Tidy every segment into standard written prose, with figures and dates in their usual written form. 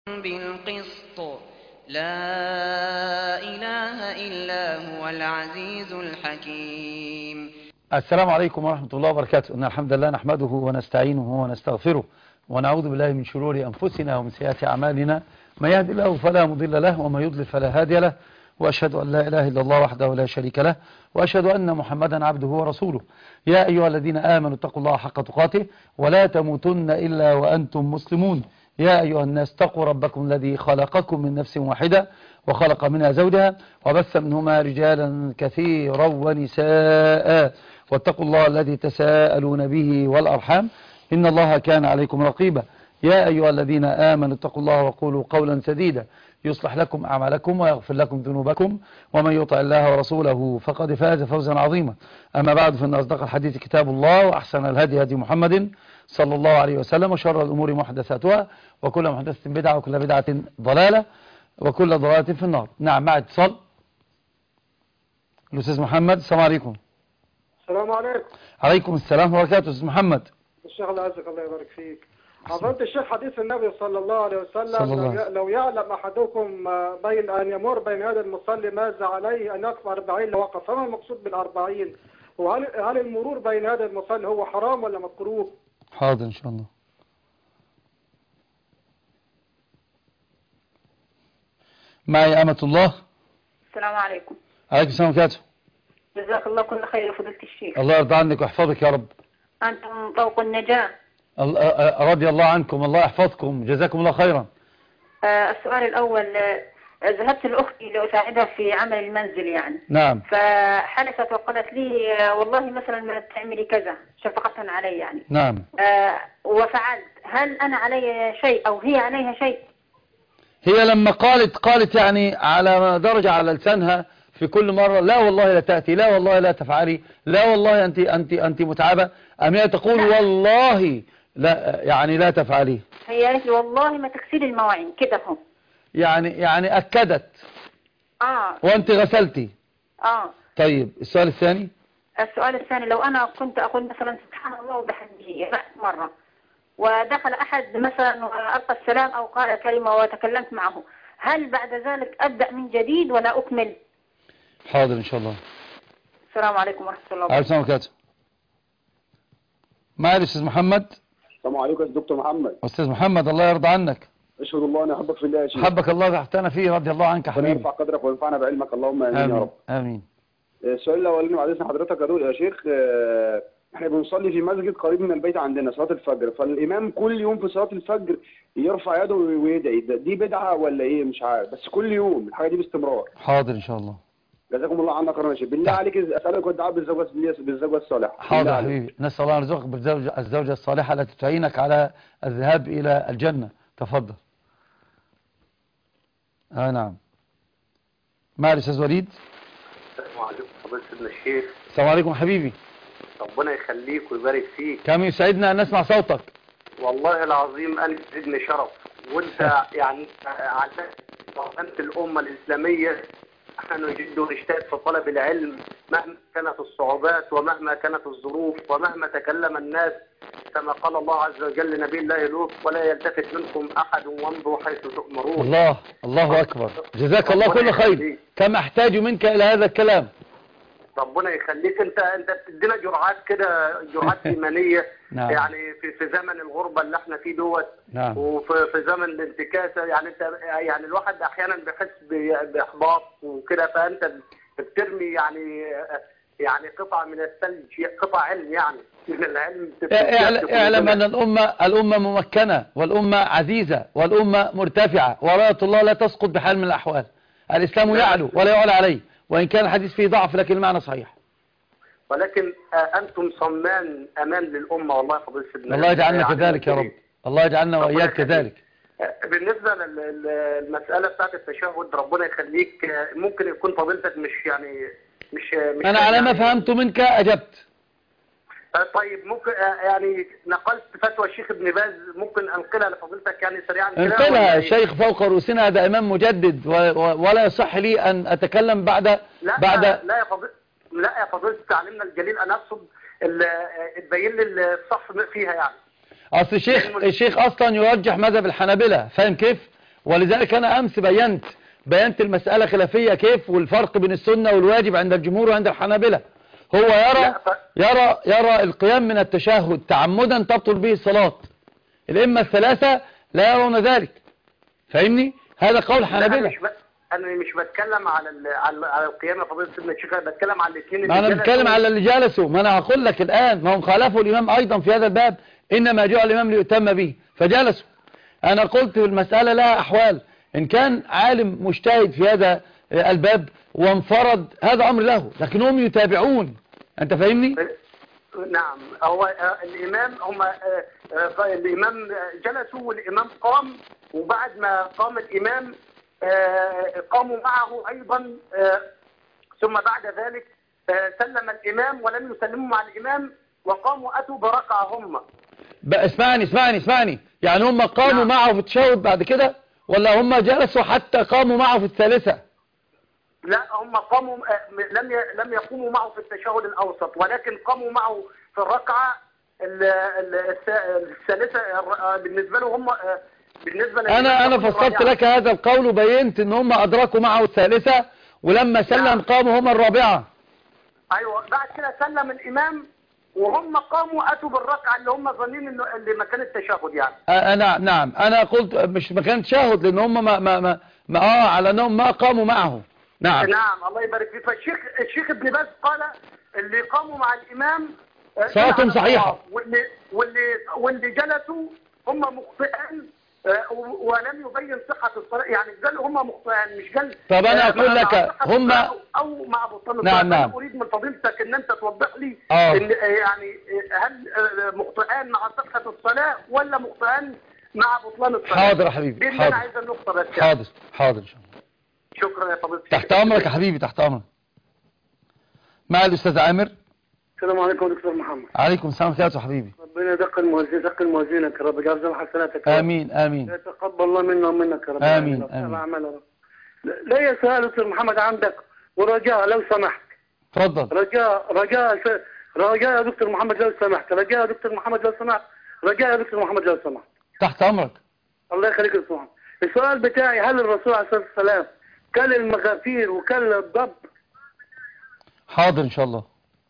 بالقسط لا إله إلا هو العزيز الحكيم. السلام عليكم ورحمة الله وبركاته. إن الحمد لله نحمده ونستعينه ونستغفره ونعوذ بالله من شرور أنفسنا ومن سيئات أعمالنا. من يهد الله فلا مضل له ومن يضلل فلا هادي له، وأشهد أن لا إله إلا الله وحده لا شريك له، وأشهد أن محمدا عبده ورسوله. يا أيها الذين آمنوا اتقوا الله حق تقاته ولا تموتن إلا وأنتم مسلمون. يا أيها الناس اتقوا ربكم الذي خلقكم من نفس واحدة وخلق منها زوجها وبث منهما رجالا كثيرا ونساء، واتقوا الله الذي تساءلون به والأرحام إن الله كان عليكم رقيبا. يا أيها الذين آمنوا اتقوا الله وقولوا قولا سديدا يصلح لكم أعمالكم ويغفر لكم ذنوبكم، ومن يطع الله ورسوله فقد فاز فوزا عظيما. أما بعد، فإن أصدق الحديث كتاب الله، وأحسن الهدي هدي محمد صلى الله عليه وسلم، وشر الأمور محدثاتها، وكل محدثة بدعة، وكل بدعة ضلالة، وكل ضلالة في النار. نعم، مع اتصال الأستاذ محمد. السلام عليكم. السلام عليكم. عليكم السلام ورحمة الله. أستاذ محمد. الشيخ الله يعزك، الله يبارك فيك. حضرت الشيخ حديث النبي صلى الله عليه وسلم صلى الله. لو يعلم أحدكم بين أن يمر بين يد المصلي ماذا عليه أن يقف 40 لوقف، فما المقصود بال40؟ وهل المرور بين يد المصلي هو حرام ولا مكروه؟ حاضر إن شاء الله. معي أمة الله. السلام عليكم. عليكم السلام وبركاته. جزاك الله كل خير يا فضيلة الشيخ. الله يرضى عنك ويحفظك يا رب. أنتم طوق النجاة. رضي الله عنكم، الله يحفظكم، جزاكم الله خيرا. السؤال الأول، ذهبت لأختي لأساعدها في عمل المنزل يعني. نعم. فحلفت وقالت لي والله مثلا ما تعملي كذا شفقة علي يعني. نعم. وفعلت، هل أنا علي شيء أو هي عليها شيء؟ هي لما قالت يعني على درجة على لسانها في كل مرة: لا والله لا تأتي، لا والله لا تفعلي، لا والله أنت متعبة، أم هي تقول والله لا يعني لا تفعلي؟ هي قالت لي والله ما تغسلي المواعين كده هم. يعني أكدت. وأنت غسلتي. طيب، السؤال الثاني. السؤال الثاني، لو أنا كنت أقول مثلا سبحان الله وبحمده مرة، ودخل أحد مثلا وألقى السلام أو قال كلمة وتكلمت معه، هل بعد ذلك أبدأ من جديد ولا أكمل؟ حاضر إن شاء الله. السلام عليكم ورحمة الله وبركاته. عليكم السلام وبركاته. معي الأستاذ محمد. السلام عليكم يا دكتور محمد. أستاذ محمد، الله يرضى عنك. اشهد الله أنا أحبك في الله يا شيخ. حبك الله تحتنا فيه، رضي الله عنك حبيبي. يرفع قدرك وينفعنا بعلمك، اللهم آمين يا رب. آمين. السؤال الأولاني بعد إذن حضرتك يا شيخ، احنا بنصلي في مسجد قريب من البيت عندنا صلاة الفجر، فالإمام كل يوم في صلاة الفجر يرفع يده ويدعي، دي بدعة ولا إيه؟ مش عارف، بس كل يوم الحاجة دي باستمرار. حاضر إن شاء الله. جزاكم الله عنا خيرا يا شيخ. بالله عليك أسألك الدعاء بالزوجة الصالحة. حاضر يا حبيبي، نسأل الله أن يرزقك بالزوجة الصالحة التي تعينك على الذهاب إلى الجنة. تفضل. نعم. معي الأستاذ وليد. السلام عليكم فضيلة سيدنا الشيخ. السلام عليكم حبيبي. ربنا يخليك ويبارك فيك. كم يسعدنا أن نسمع صوتك. والله العظيم أنا يزيدني شرف، وأنت يعني علمت الأمة الإسلامية. نحن نجد ونشتاق في طلب العلم مهما كانت الصعوبات ومهما كانت الظروف ومهما تكلم الناس، كما قال الله عز وجل لنبي الله لوط: ولا يلتفت منكم أحد وامضوا حيث تؤمرون. الله أكبر. جزاك الله كل خير. كم أحتاج منك إلى هذا الكلام. ربنا يخليك. انت بتدينا جرعات كده، جرعات ايمانيه. نعم. يعني في زمن الغربه اللي احنا فيه دوت. نعم. وفي زمن الانتكاسه، يعني انت يعني الواحد احيانا بيحس باحباط وكده، فانت بترمي يعني قطعه من الثلج، قطع علم يعني من العلم. اعلم ان الامه ممكنه، والامه عزيزه، والامه مرتفعه، ورايه الله لا تسقط بحال من الاحوال. الاسلام يعلو ولا يعلى عليه، وإن كان الحديث فيه ضعف لكن المعنى صحيح. ولكن أنتم صمان أمان للأمة، والله فضيلة سيدنا. الله يجعلنا كذلك يا رب. الله يجعلنا وإياك كذلك. بالنسبة للمسألة بتاعت التشهد، ربنا يخليك، ممكن يكون فضيلتك مش أنا على ما فهمت منك أجبت. طيب، ممكن يعني نقلت فتوى الشيخ ابن باز، ممكن أنقلها لفضيلتك يعني سريعا كده؟ انقلها. الشيخ فوق رؤوسنا، هذا إمام مجدد، ولا يصح لي أن أتكلم بعد لا يا فضيلة تعلمنا الجليل، أنا أقصد تبين لي الصح فيها يعني. أصل الشيخ أصلا يرجح مذهب الحنابلة، فاهم كيف؟ ولذلك أنا أمس بينت المسألة خلافية كيف، والفرق بين السنة والواجب عند الجمهور وعند الحنابلة. هو يرى القيام من التشهد تعمدا تبطل به الصلاة، الأئمة الثلاثة لا يرون ذلك، فاهمني؟ هذا قول حنابلة. أنا مش بتكلم على القيام يا فضيلة سيدنا الشيخ، أنا بتكلم على الاثنين ما أنا بتكلم على اللي جلسوا. ما أنا هقول لك الآن، ما هم خالفوا الإمام أيضا في هذا الباب، إنما جاء الإمام ليؤتم به فجلسوا. أنا قلت المسألة لها أحوال، إن كان عالم مجتهد في هذا الباب وانفرد هذا أمر له، لكنهم يتابعون. أنت فاهمني؟ نعم. هو الإمام جلسوا والإمام قام، وبعد ما قام الإمام قاموا معه أيضا، ثم بعد ذلك سلم الإمام ولم يسلموا مع الإمام وقاموا أتوا بركعة هم. اسمعني، يعني هم قاموا معه في التشهد بعد كده، ولا هم جلسوا حتى قاموا معه في الثالثة؟ لا، هم قاموا، لم يقوموا معه في التشهد الأوسط، ولكن قاموا معه في الركعة الثالثة. بالنسبة له هم، أنا فصلت لك هذا القول وبينت ان هم أدركوا معه الثالثة، ولما سلم قاموا هم الرابعة. أيوة، بعد كده سلم الإمام وهم قاموا أتوا بالركعة اللي هم ظنين انه اللي مكان التشهد يعني. نعم، أنا قلت مش مكان تشهد، لأن هم على أنهم ما قاموا معه. نعم الله يبارك فيك. فالشيخ ابن باز قال اللي قاموا مع الإمام صلاتهم صحيحة، واللي جلسوا هم مخطئين ولم يبين صحة الصلاة، يعني قال هم مخطئين، مش قال. طب أنا أقول لك هم أو مع بطلان. نعم. أنا أريد من فضيلتك أن أنت توضح لي إن يعني هل مخطئين مع صحة الصلاة ولا مخطئين مع بطلان الصلاة؟ حاضر يا حبيبي، حاضر. أنا عايز النقطة بس. حاضر إن شاء الله. شكرا يا فضيلتك. تحت أمرك يا حبيبي، تحت أمرك. مع الأستاذ عامر. السلام عليكم دكتور محمد. عليكم السلام ورحمة الله حبيبي. ربنا يدق موازينك يا رب، يجعل حسناتك. آمين. يتقبل الله منا ومنك يا رب. آمين. لي سؤال دكتور محمد عندك، ورجاء لو سمحت. تفضل. رجاء يا دكتور محمد لو سمحت، رجاء يا دكتور محمد لو سمحت. تحت أمرك. الله يخليك يا دكتور محمد. السؤال بتاعي، هل الرسول عليه الصلاة والسلام كل المغافير وكل الضب؟ حاضر إن شاء الله.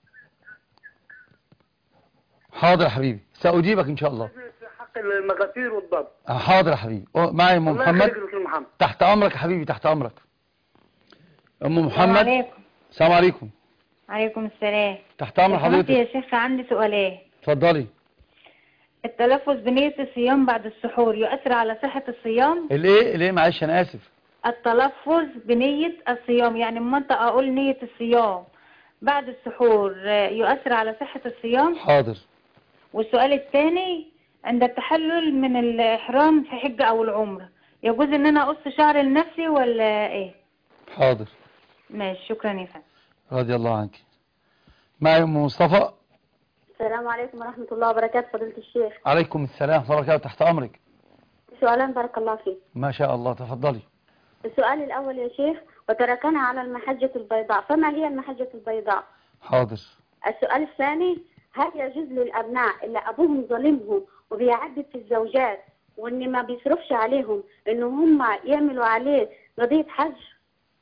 حاضر يا حبيبي، سأجيبك إن شاء الله. حق المغافير والضب. حاضر يا حبيبي. معي أم محمد. تحت أمرك يا حبيبي، تحت أمرك. أم محمد. السلام عليكم. عليكم السلام. تحت أمر حضرتك يا شيخ. عندي سؤالين. اتفضلي. التلفظ بنية الصيام بعد السحور يؤثر على صحة الصيام؟ الايه معلش انا اسف. التلفظ بنية الصيام، يعني لما انت اقول نية الصيام بعد السحور يؤثر على صحة الصيام؟ حاضر. والسؤال الثاني، عند التحلل من الإحرام في حجة أو العمرة يجوز ان انا اقص شعر لنفسي ولا ايه؟ حاضر. ماشي، شكرا يا فندم. رضي الله عنك. معي ام مصطفى. السلام عليكم ورحمة الله وبركاته فضيلة الشيخ. عليكم السلام ورحمة الله وبركاته، تحت أمرك. سؤالان بارك الله فيك. ما شاء الله، تفضلي. السؤال الأول يا شيخ، وتركنا على المحجة البيضاء، فما هي المحجة البيضاء؟ حاضر. السؤال الثاني، هل يجوز للأبناء اللي أبوهم ظالمهم وبيعدد في الزوجات وإن ما بيصرفش عليهم إنه هم يعملوا عليه قضية حجر؟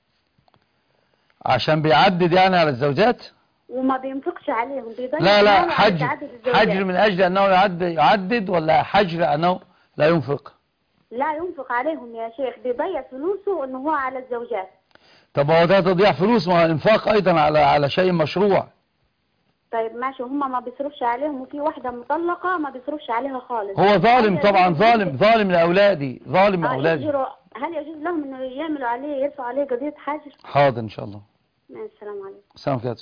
عشان بيعدد يعني على الزوجات؟ وما بينفقش عليهم، بيضيع. لا حجر من أجل أنه يعدد، ولا حجر أنه لا ينفق؟ لا ينفق عليهم يا شيخ، بيضيع فلوسه أنه هو على الزوجات. طب هو ده تضيع فلوس، ما انفاق أيضا على شيء مشروع. طيب ماشي، هم ما بيصرفش عليهم، وفي واحدة مطلقة ما بيصرفش عليها خالص. هو ظالم طبعا، ظالم لأولادي، ظالم لأولادي. هل يجوز لهم انه يعملوا عليه، يرفعوا عليه قضية حجر؟ حاضر إن شاء الله. السلام عليكم. السلام عليكم.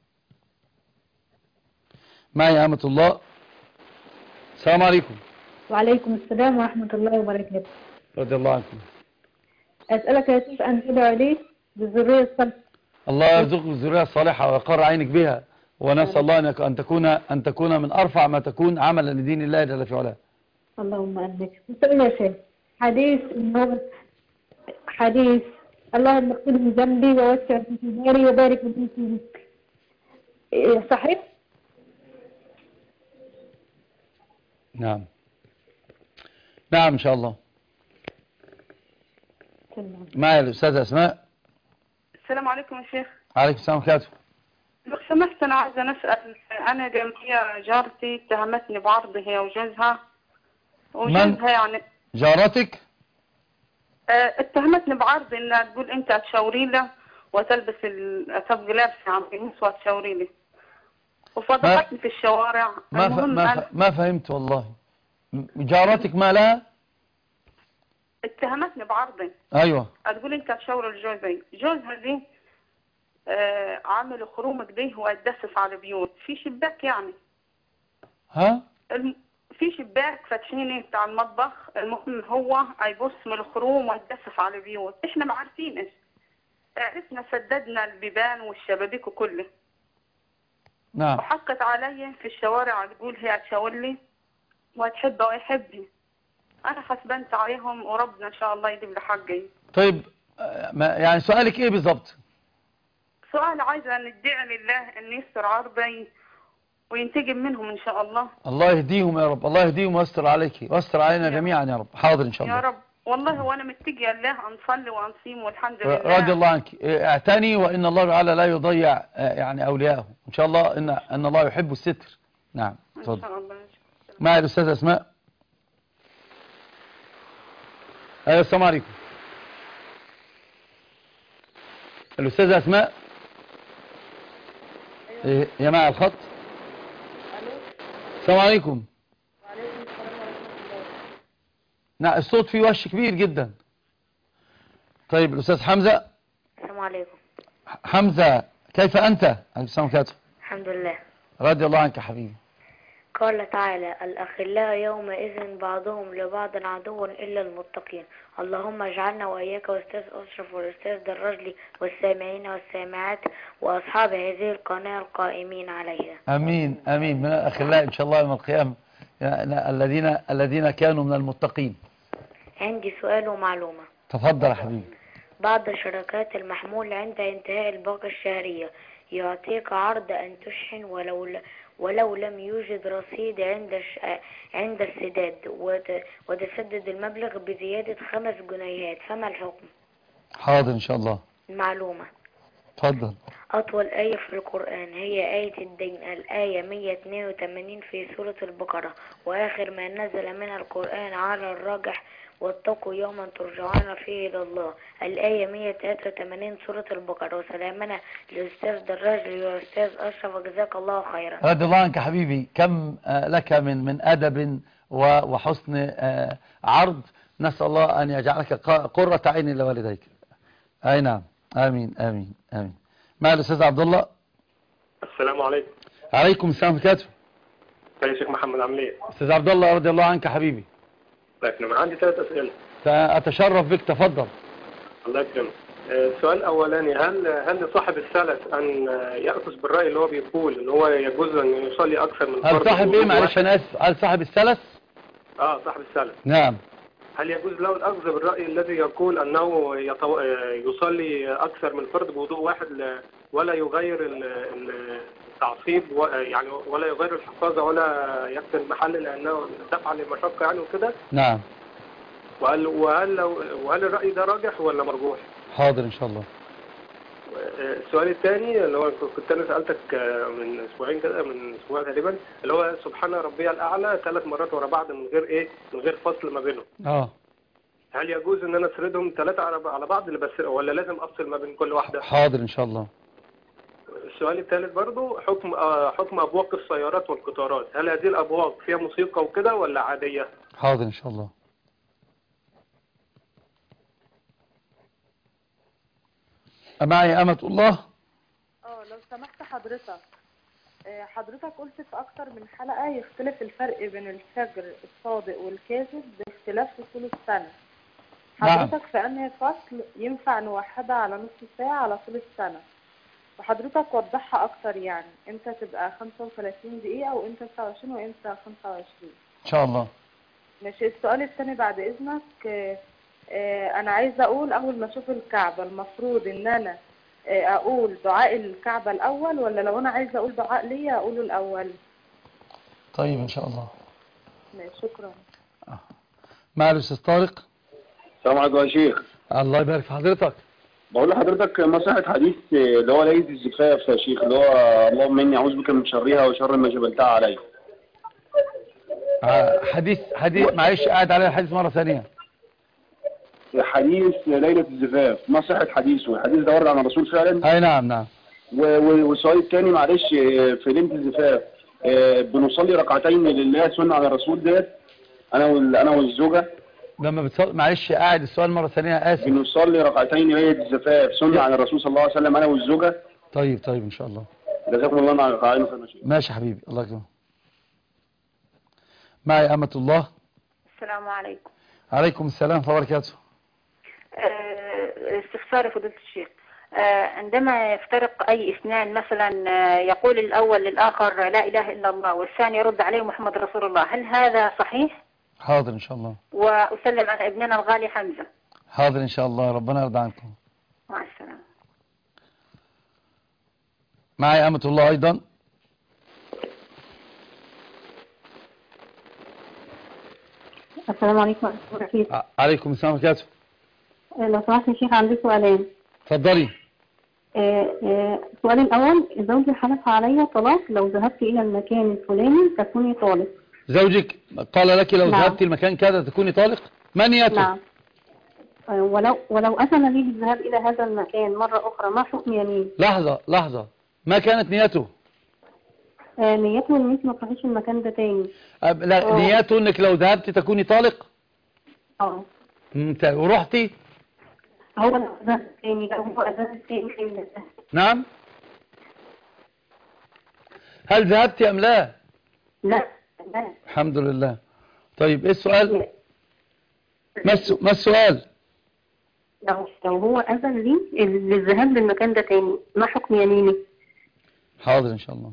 معي أمة الله. السلام عليكم. وعليكم السلام ورحمة الله وبركاته. رضي الله عنكم. أسألك يا شيخ أن تدعو لي بالذرية الصالحة. الله يرزقك بالذرية الصالحة ويقر عينك بها، ونسأل الله أن تكون من أرفع ما تكون عملا لدين الله جل في علاه. اللهم أمين. نسأل يا شيخ، حديث اللهم اغفر لي ذنبي ووسع في داري وبارك لي في رزقي، صحيح؟ نعم إن شاء الله. وسلم. معي الأستاذة أسماء. السلام عليكم يا شيخ. عليكم السلام ورحمة الله. لو سمحت أنا عايزة نسأل، أنا جنبية جارتي اتهمتني بعرض هي وجوزها يعني جارتك؟ اتهمتني بعرض إنها تقول أنت هتشاوري له وتلبس تبقي لابسة عم قميص وهتشاوري لي، وفضحتني في الشوارع. ما فهمت والله. جارتك ما لها؟ اتهمتني بعرض. أيوة. هتقول أنت هتشاور لجوزي. جوزها دي عملوا خروم كده واتدسس على بيوت في شباك يعني. ها؟ في شباك فاتحينه بتاع المطبخ، المهم هو هيبص من الخروم ويتدسس على بيوت، احنا ما عارفين ايش. عرفنا سددنا البيبان والشبابيك وكله. نعم. وحكت علي في الشوارع تقول هي هتشاور لي وهتحبها ويحبني. انا حسبنت عليهم وربنا ان شاء الله يجيب لي حقي. طيب يعني سؤالك ايه بالظبط؟ سؤال عايزه ندعي لله ان يستر عرضي وينتقم منهم ان شاء الله. الله يهديهم يا رب، الله يهديهم ويستر عليكي ويستر علينا جميعا يا رب. حاضر ان شاء الله يا رب. والله وانا متقيه الله نصلي ونصيم والحمد لله. رضي الله عنك. اعتني وان الله تعالى لا يضيع يعني اولياءه ان شاء الله. ان الله يحب الستر. نعم اتفضل. ان شاء الله. معي الاستاذه اسماء. ايوه السلام عليكم. الاستاذه اسماء. أيوة. يا معي الخط. السلام عليكم. وعليكم السلام ورحمة الله. نعم الصوت فيه وش كبير جدا. طيب الأستاذ حمزة. السلام عليكم. حمزة كيف أنت؟ عليكم السلام عليكم. الحمد لله. رضي الله عنك يا حبيبي. قال تعالى الأخلاء يومئذ بعضهم لبعض عدو إلا المتقين. اللهم اجعلنا وإياك وأستاذ أشرف والأستاذ دراجلي والسامعين والسامعات وأصحاب هذه القناة القائمين عليها. أمين أمين. من الأخلاء إن شاء الله يوم القيامة الذين كانوا من المتقين. عندي سؤال ومعلومة. تفضل يا حبيبي. بعض شركات المحمول عند انتهاء الباقة الشهرية يعطيك عرض أن تشحن ولو لم يوجد رصيد عند السداد وتسدد المبلغ بزيادة 5 جنيهات، فما الحكم؟ حاضر إن شاء الله. معلومة. تفضل. أطول آية في القرآن هي آية الدين، الآية 182 في سورة البقرة، وآخر ما نزل من القرآن على الراجح واتقوا يوما ترجعون فيه إلى الله، الآية 183 سورة البقرة. وسلامنا للأستاذ دراجلي والأستاذ أشرف وجزاك الله خيرا. رضي الله عنك حبيبي. كم لك من أدب وحسن عرض. نسأل الله أن يجعلك قرة عين لوالديك. أي نعم. آمين آمين آمين. مع الأستاذ عبد الله. السلام عليكم. عليكم السلام ورحمة الله. يا شيخ محمد عامل ايه؟ أستاذ عبد الله رضي الله عنك حبيبي. الله يكرمك. عندي 3 أسئلة. أتشرف بك. تفضل. الله يكرمك. السؤال الأولاني، هل لصاحب السلف أن يأخذ بالرأي اللي هو بيقول إن هو يجوز أن يصلي أكثر من فرض؟ هل صاحب إيه معلش أنا آسف؟ هل صاحب السلف؟ صاحب السلف. نعم. هل يجوز له الأخذ بالرأي الذي يقول أنه يصلي أكثر من فرض بوضوء واحد ولا يغير التعصيب يعني ولا يغير الحفاظة ولا يكتب المحل لأنه دفع للمشقة يعني وكده؟ نعم. وهل الرأي ده راجح ولا مرجوح؟ حاضر إن شاء الله. السؤال الثاني اللي هو كنت أنا سألتك من أسبوعين كده، من أسبوع تقريبا، اللي هو سبحان ربي الأعلى 3 مرات ورا بعض من غير فصل ما بينهم. هل يجوز ان انا اسردهم 3 على بعض ولا لازم افصل ما بين كل واحدة؟ حاضر ان شاء الله. السؤال الثالث برضو، حكم ابواق السيارات والقطارات، هل هذه الابواق فيها موسيقى وكده ولا عادية؟ حاضر ان شاء الله. معي أمة الله. لو سمحت حضرتك قلت في أكتر من حلقة يختلف الفرق بين الفجر الصادق والكاذب باختلاف فصول السنة. حضرتك في أنهي فصل ينفع نوحدها على نص ساعة على طول السنة؟ وحضرتك وضحها أكتر، يعني إمتى تبقى 35 دقيقة وإمتى 29 وإمتى 25 إن شاء الله. ماشي. السؤال الثاني بعد إذنك، أنا عايزة أقول أول ما أشوف الكعبة المفروض إن أنا أقول دعاء الكعبة الأول، ولا لو أنا عايزة أقول دعاء ليا أقوله الأول؟ طيب إن شاء الله. ماشي شكرا. مع الأستاذ طارق. السلام عليكم يا شيخ. الله يبارك في حضرتك. بقول لحضرتك ما صحة حديث اللي هو ليلة الزفاف يا شيخ، اللي هو اللهم إني أعوذ بك من شرها وشر ما جبلتها علي. حديث معلش قاعد على الحديث مرة ثانية. حديث ليلة الزفاف ما صحة حديثه؟ الحديث ده ورد عن الرسول فعلا؟ أي نعم. والسؤال الثاني معلش، في ليلة الزفاف بنصلي ركعتين لله سنة على الرسول ده أنا والزوجة؟ لما بتصلي معلش قاعد السؤال مرة ثانية آسف. بنصلي ركعتين ليلة الزفاف سنة على الرسول صلى الله عليه وسلم أنا والزوجة؟ طيب إن شاء الله. جزاكم الله عن ركعتين خير. ماشي حبيبي، الله يكرمك. معي أمة الله. السلام عليكم. عليكم السلام ورحمة الله وبركاته. استفسار فضيلة الشيخ، عندما يفترق أي اثنان مثلا يقول الأول للآخر لا إله إلا الله والثاني يرد عليه محمد رسول الله، هل هذا صحيح؟ حاضر إن شاء الله. وأسلم على ابننا الغالي حمزة. حاضر إن شاء الله، ربنا يرضى عنكم. مع السلامة. معي أمة الله أيضا. السلام عليكم ورحمة الله وبركاته. عليكم السلام ورحمة الله وبركاته. لو سمحت يا شيخ عندي سؤالين. اتفضلي. السؤال الأول، زوجي حلف علي طلاق لو ذهبت إلى المكان الفلاني تكوني طالق. زوجك قال لك لو ذهبت المكان كذا تكوني طالق؟ ما نيته؟ نعم. ولو أذن لي بالذهاب إلى هذا المكان مرة أخرى ما حكم يمين؟ لحظة ما كانت نيته؟ نيته إن أنت ما تروحيش المكان ده تاني. لا نيته إنك لو ذهبت تكوني طالق؟ ورحتي؟ هو أذن تاني، هو أذن تاني. نعم. هل ذهبت أم لا؟ لا. الحمد لله. طيب ايه السؤال؟ ما السؤال؟ لو هو أذن لي للذهاب للمكان ده تاني ما حكم يميني؟ حاضر إن شاء الله.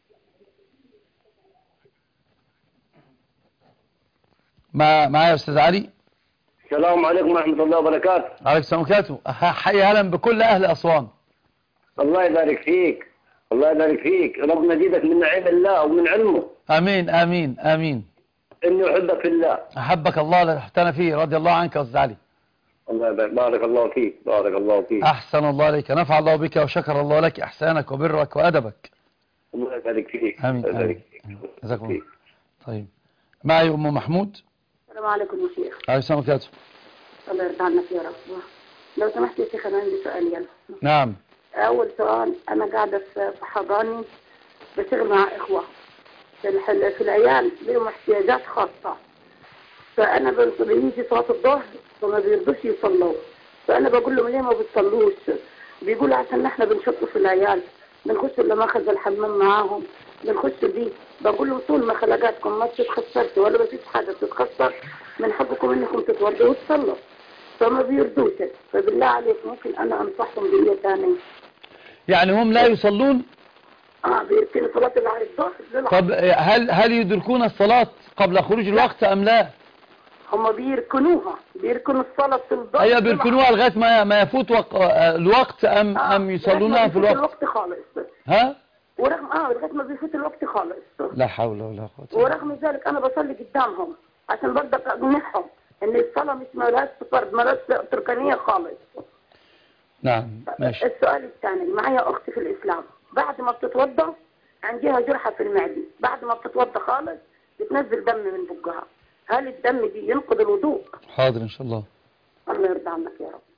معايا يا أستاذ علي. السلام عليكم ورحمة الله وبركاته. عليكم السلام وبركاته. حي أهلا بكل أهل أسوان. الله يبارك فيك، الله يبارك فيك، ربنا يزيدك من نعيم الله ومن علمه. آمين آمين آمين. إنه يحبك في الله. أحبك الله اللي احتنى فيه، رضي الله عنك يا أستاذ علي. الله يبارك، بارك الله فيك، بارك الله فيك. أحسن الله عليك، نفع الله بك وشكر الله لك إحسانك وبرك وأدبك. الله يبارك فيك. آمين آمين. جزاكم الله. طيب معي أم محمود. السلام عليكم يا شيخ. عليكم السلام ورحمة الله. الله يرضى عنك يا رب. لو سمحت يا شيخ أنا عندي سؤالين. نعم. أول سؤال، أنا قاعدة في حضاني بشتغل مع إخوة في العيال لهم احتياجات خاصة، فأنا بيجي صلاة الظهر فما بيرضوش يصلوا، فأنا بقول لهم ليه ما بتصلوش؟ بيقولوا عشان احنا بنشطوا في العيال، بنخش لما أخذ الحمام معاهم بنخش دي. بقول لهم طول ما خلقاتكم ما بتتخسرش ولا بفيش حاجة بتتخسر، من حقكم انكم تتوضوا وتصلوا، فما بيرضوش. فبالله عليك ممكن أنا أنصحهم بنية ثانية؟ يعني هم لا يصلون؟ بيركنوا صلاة الظهر. طب هل يدركون الصلاة قبل خروج الوقت أم لا؟ هم بيركنوا الصلاة في الظهر. أيوة بيركنوها لغاية ما يفوت الوقت أم يصلونها في الوقت؟ الوقت خالص. ها؟ ورغم لغاية ما بيفوت الوقت خالص. لا حول ولا قوة. ورغم ذلك أنا بصلي قدامهم عشان برضه أقنعهم إن الصلاة مش مالهاش فرض، مالهاش تركانية خالص. نعم ماشي. السؤال الثاني، معايا أختي في الإسلام بعد ما بتتوضى عندها جرحة في المعدة، بعد ما بتتوضى خالص بتنزل دم من بقها، هل الدم دي ينقض الوضوء؟ حاضر إن شاء الله. الله يرضى عنك يا رب.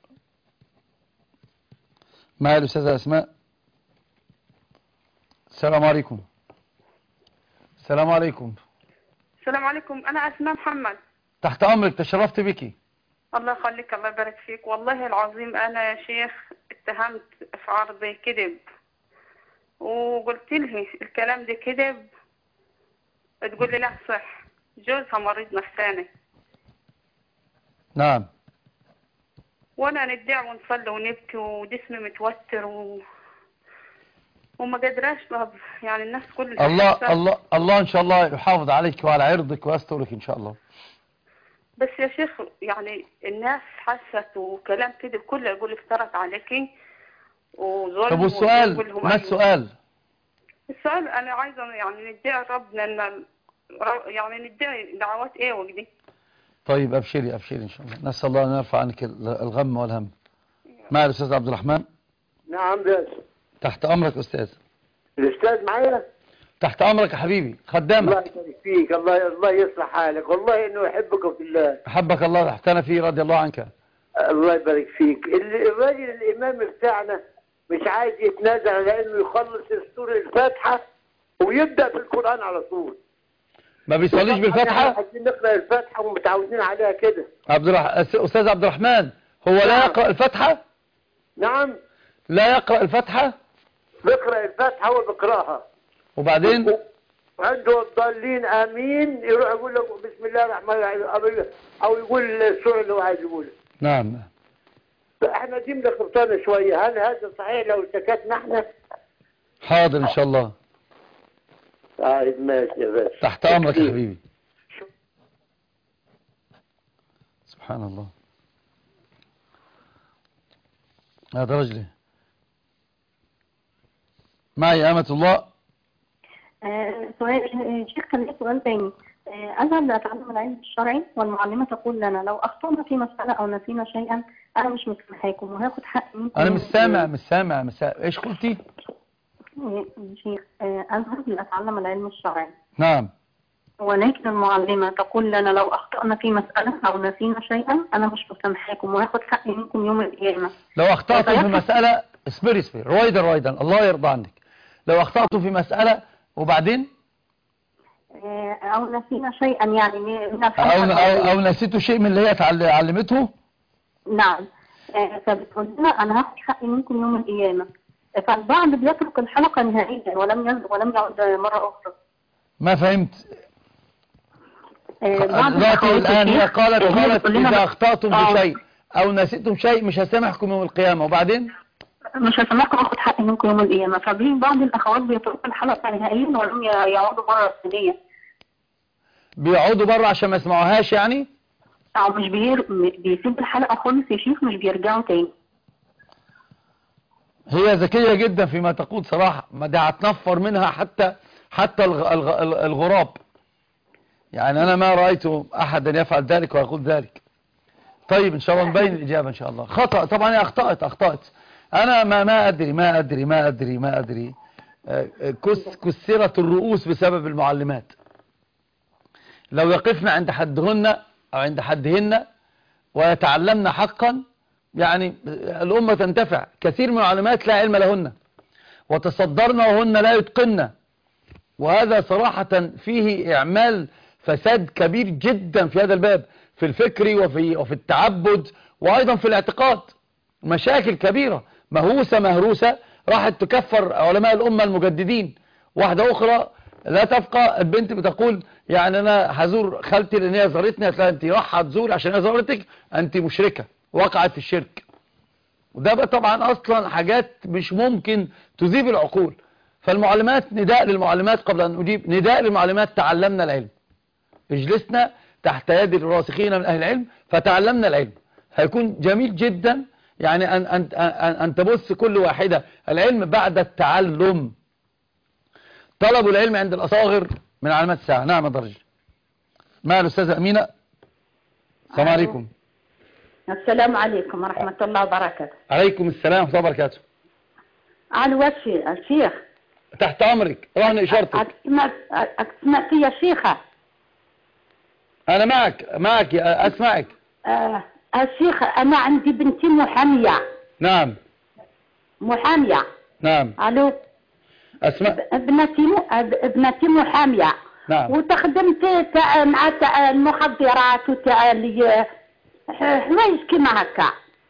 معايا الأستاذة أسماء. السلام عليكم. السلام عليكم. السلام عليكم، أنا أسماء محمد. تحت أمرك، تشرفت بك. الله يخليك، الله يبارك فيك. والله العظيم أنا يا شيخ اتهمت في عرض كذب وقلت له الكلام ده كذب، تقول لي لا صح، جوزها مريض نفساني. نعم. وانا ندع ونصلي ونبكي وجسمي متوتر وما قدراش يعني الناس كلها. الله ان شاء الله يحافظ عليك وعلى عرضك ويسترك ان شاء الله. بس يا شيخ يعني الناس حست وكلام كده كله يقول افترت عليكي وظلم. طب والسؤال ما السؤال؟ السؤال انا عايزه يعني ندعي ربنا ان يعني ندعي دعوات ايه وكده. طيب ابشري ابشري ان شاء الله، نسال الله ان يرفع عنك الغم والهم. مع الاستاذ عبد الرحمن. نعم بس. تحت امرك استاذ. الاستاذ معايا؟ تحت امرك يا حبيبي، خدامك. الله يبارك فيك، الله يصلح حالك، والله انه احبك في الله. احبك الله تحتنا فيه رضي الله عنك. الله يبارك فيك. الراجل الامام بتاعنا مش عايز يتنازل على انه يخلص سورة الفاتحة ويبدأ في القرآن على طول. ما بيصليش بالفاتحة؟ عايزين نقرأ الفاتحة ومتعودين عليها كده. استاذ عبد الرحمن، هو لا يقرأ الفاتحة؟ نعم. لا يقرأ الفاتحة؟ بيقرأ الفاتحة وبيقرأها. وبعدين؟ عنده الضالين امين، يروح يقول له بسم الله الرحمن الرحيم او يقول السورة اللي هو عايز يقولها. نعم. فاحنا دي ملخبطانا شوية، هل هذا صحيح لو سكتنا احنا؟ حاضر ان شاء الله. طيب ماشي يا باشا. تحت امرك يا حبيبي. سبحان الله. هذا رجلي. معي أمة الله. سؤال شيخ، كان لي سؤال تاني. أذهب لأتعلم العلم الشرعي والمعلمة تقول لنا لو أخطأنا في مسألة أو نسينا شيئا أنا مش مسامحاكم وهاخد حقي منكم. أنا مش سامع. إيش قلتي؟ شيخ أذهب لأتعلم العلم الشرعي. نعم. ولكن المعلمة تقول لنا لو أخطأنا في مسألة أو نسينا شيئا أنا مش مسامحاكم وهاخد حقي منكم يوم القيامة. لو أخطأت في مسألة اصبري رويدا الله يرضى عنك. لو أخطأت في مسألة وبعدين أو نسينا شيئا يعني من أو نسيتوا شيء من اللي هي علمته. نعم. فبتقول لنا أنا هاخد حقي منكم يوم القيامة. فالبعض بيترك الحلقة نهائيا ولم يعد مرة أخرى. ما فهمت. دلوقتي الآن هي قالت إذا أخطأتم بشيء أو نسيتم شيء مش هسامحكم يوم القيامة، وبعدين مش هسامحكم واخد حقي منكم يوم القيامة. فبين بعض الأخوات بيتركوا الحلقة نهائيا ولم يعودوا مرة ثانية. بيقعدوا بره عشان ما يسمعوهاش يعني؟ أو مش بيسيبوا الحلقة خالص يا شيخ، مش بيرجعوا تاني. هي ذكية جدا فيما تقول صراحة، ما دي هتنفر منها حتى الغراب. يعني أنا ما رأيت أحدا يفعل ذلك ويقول ذلك. طيب إن شاء الله نبين الإجابة إن شاء الله. خطأ طبعا، هي أخطأت. أنا ما أدري. كسرت الرؤوس بسبب المعلمات. لو يقفنا عند حدهن أو عند حدهن ويتعلمنا حقا يعني الأمة تنتفع. كثير من العلمات لا علم لهن وتصدرن وهن لا يتقن، وهذا صراحة فيه إعمال فساد كبير جدا في هذا الباب، في الفكر وفي التعبد وأيضا في الاعتقاد. مشاكل كبيرة مهروسة راحت تكفر علماء الأمة المجددين. واحدة أخرى لا تفقى، البنت بتقول يعني أنا هزور خالتي لأن هي زارتني، هتلاقي أنت راح تزور عشان هي زارتك، أنت مشركة وقعت في الشرك. وده بقى طبعا أصلا حاجات مش ممكن تذيب العقول. فالمعلمات، نداء للمعلمات قبل أن أجيب، نداء للمعلمات تعلمنا العلم، اجلسنا تحت يد الراسخين من أهل العلم فتعلمنا العلم. هيكون جميل جدا يعني أن تبص كل واحدة العلم بعد التعلم. طلب العلم عند الأصاغر من علامات الساعة. نعم درجة. مع الأستاذة أمينة. السلام عليكم. السلام عليكم ورحمة الله وبركاته. عليكم السلام ورحمة الله وبركاته. على الشيخ تحت أمرك، رهن إشارتك. أسمعك يا شيخة. أنا معك أسمعك. الشيخ أنا عندي بنتي محامية. نعم. محامية. نعم. ألو. أسمع. ابنتي محامية. نعم. وتخدم مع المخدرات وتاع حوايج كيما هكا.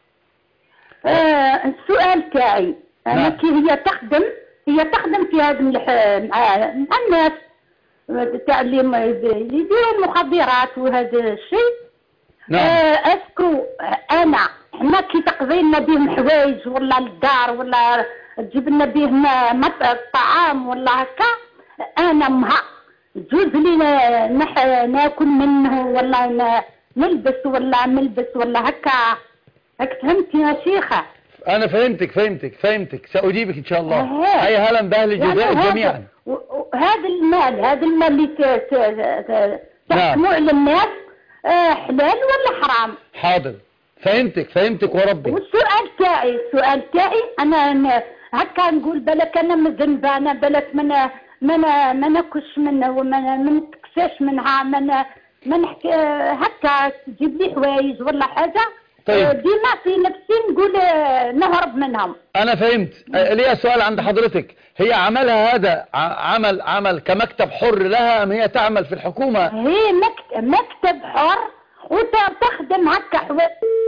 السؤال تاعي نعم. هي تخدم في هذا مع الناس تاع اللي يديروا المخدرات وهذا الشيء. نعم. اسكو احنا كي تقضي لنا بهم حوايج ولا الدار ولا تجيب لنا بهم طعام ولا هكا، انا امها تجوز لي ناكل منه ولا نلبس ولا هكا. فهمتي يا شيخة؟ انا فهمتك سأجيبك ان شاء الله. هيا هلا باهل الجزائر جميعا. هذا المال اللي تحكموا على الناس حلال ولا حرام؟ حاضر، فهمتك وربي. والسؤال تاعي انا هكا نقول بالك انا مذنبانه، بالك ما ناكلش منها وما نتكساش منها، ما نحكي هكا تجيب لي حوايج ولا حاجه. طيب. ديما في نفسي نقول نهرب منهم. انا فهمت. ليا سؤال عند حضرتك، هي عملها هذا عمل كمكتب حر لها ام هي تعمل في الحكومه؟ هي مكتب حر وتخدم هكا حوايج.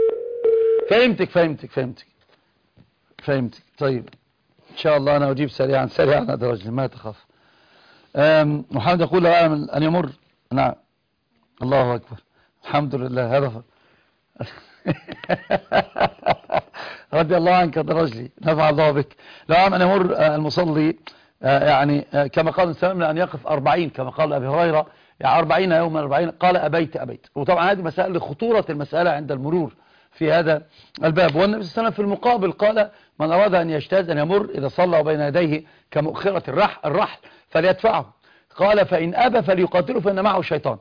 فهمتك. طيب ان شاء الله انا اجيب سريعا هذا الرجل، ما تخاف. محمد يقول لو امل ان يمر. نعم، الله اكبر، الحمد لله. هذا رضي الله عنك يا رجلي، نفع الله بك. لو امل ان يمر المصلي يعني كما قال السلام ان يقف 40 كما قال ابي هريره، يعني 40 يوما 40 قال ابيت. وطبعا هذه مسائل لخطوره المساله عند المرور في هذا الباب. والنبي صلى الله عليه وسلم في المقابل قال من أراد أن يجتاز أن يمر إذا صلى وبين يديه كمؤخرة الرحل فليدفعه، قال فإن أبى فليقاتله فإن معه الشيطان.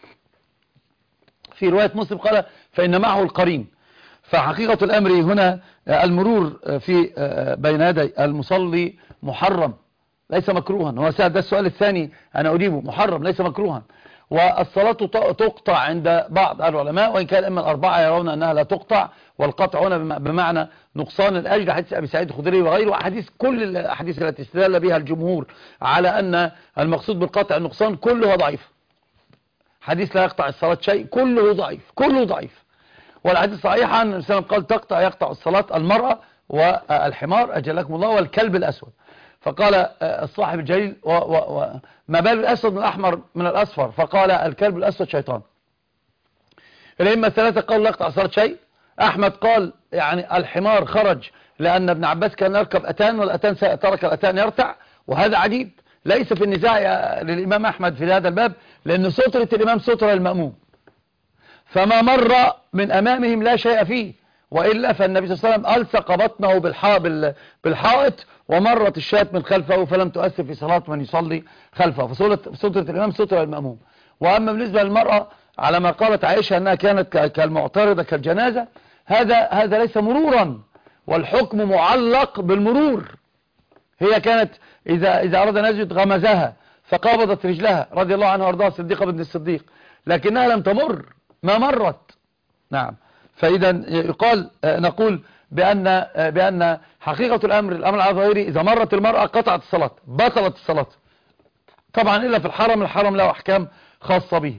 في رواية مسلم قال فإن معه القرين. فحقيقة الأمر هنا المرور في بين يدي المصلي محرم ليس مكروها. هو ده السؤال الثاني أنا أجيبه، محرم ليس مكروها. والصلاة تقطع عند بعض العلماء، وإن كان الأئمة الأربعة يرون أنها لا تقطع، والقطع هنا بمعنى نقصان الأجر، حديث أبي سعيد الخدري وغيره، كل الأحاديث التي استدل بها الجمهور على أن المقصود بالقطع النقصان كلها ضعيف. حديث لا يقطع الصلاة شيء كله ضعيف. والحديث صحيحا الإنسان قال يقطع الصلاة المرأة والحمار أجلكم الله والكلب الأسود. فقال الصاحب الجليل ما بال الأسود من الأحمر من الأصفر؟ فقال الكلب الأسود شيطان. الأئمة الثلاثة قالوا لا يقطع صلاة شيء. أحمد قال يعني الحمار خرج لأن ابن عباس كان يركب أتان والأتان ترك الأتان يرتع، وهذا عجيب ليس في النزاع للإمام أحمد في هذا الباب، لأن سترة الإمام سترة المأموم، فما مر من أمامهم لا شيء فيه، وإلا فالنبي صلى الله عليه وسلم ألصق بطنه بالحائط ومرت الشاة من خلفه فلم تؤثر في صلاة من يصلي خلفه. فسترة الإمام سترة المأموم. وأما بالنسبة للمرأة على ما قالت عائشة أنها كانت كالمعترضة كالجنازة، هذا ليس مرورا، والحكم معلق بالمرور. هي كانت إذا أراد أن يسجد غمزها فقابضت رجلها رضي الله عنها وارضاها الصديقة بنت الصديق، لكنها لم تمر، ما مرت. نعم. فإذا نقول بأن حقيقة الأمر على ظاهره إذا مرت المرأة قطعت الصلاة، بطلت الصلاة طبعا، إلا في الحرم له أحكام خاصة به.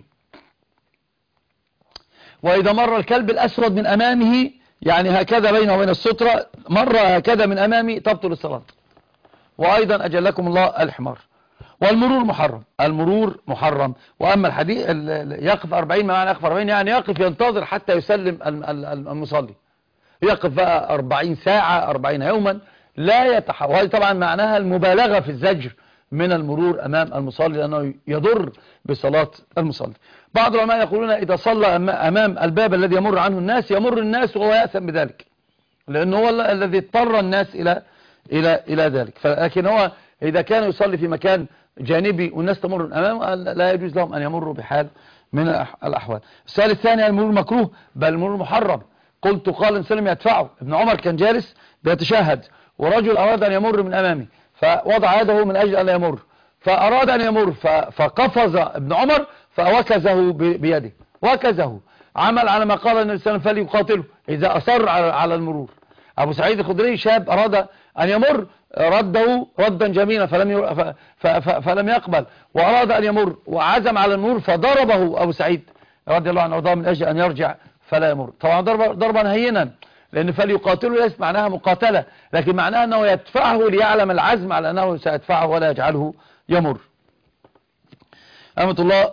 وإذا مر الكلب الأسود من أمامه، يعني هكذا بينه وبين السترة، مر هكذا من أمامي تبطل الصلاة. وأيضا أجلكم الله الحمار. والمرور محرم. وأما الحديث يقف 40 ما معنى يقف 40؟ يعني يقف ينتظر حتى يسلم المصلي، يقف بقى 40 ساعة 40 يوما لا يتحول. وهذه طبعا معناها المبالغة في الزجر من المرور أمام المصلي لأنه يضر بصلاة المصلي. بعض العلماء يقولون إذا صلى أمام الباب الذي يمر عنه الناس يمر الناس وهو يأثم بذلك، لأنه هو الذي اضطر الناس إلى ذلك. لكن هو إذا كان يصلي في مكان جانبي والناس تمر أمامه لا يجوز لهم أن يمروا بحال من الأحوال. السؤال الثاني المرور مكروه بل المرور محرم. قلت قال الإنسان يدفعه. ابن عمر كان جالس بيتشهد ورجل أراد أن يمر من أمامه فوضع يده من أجل أن لا يمر، فأراد أن يمر فقفز ابن عمر فوكزه بيده، وكزه، عمل على ما قال النبي صلى الله عليه وسلم فليقاتله إذا أصر على المرور. أبو سعيد الخدري شاب أراد أن يمر رده ردا جميلا فلم يقبل، وأراد أن يمر وعزم على المرور فضربه أبو سعيد رضي الله عنه وارضاه من أجل أن يرجع فلا يمر. طبعا ضربا هينا، لأن فليقاتله ليس معناها مقاتلة، لكن معناها أنه يدفعه ليعلم العزم على أنه سيدفعه ولا يجعله يمر. أمة الله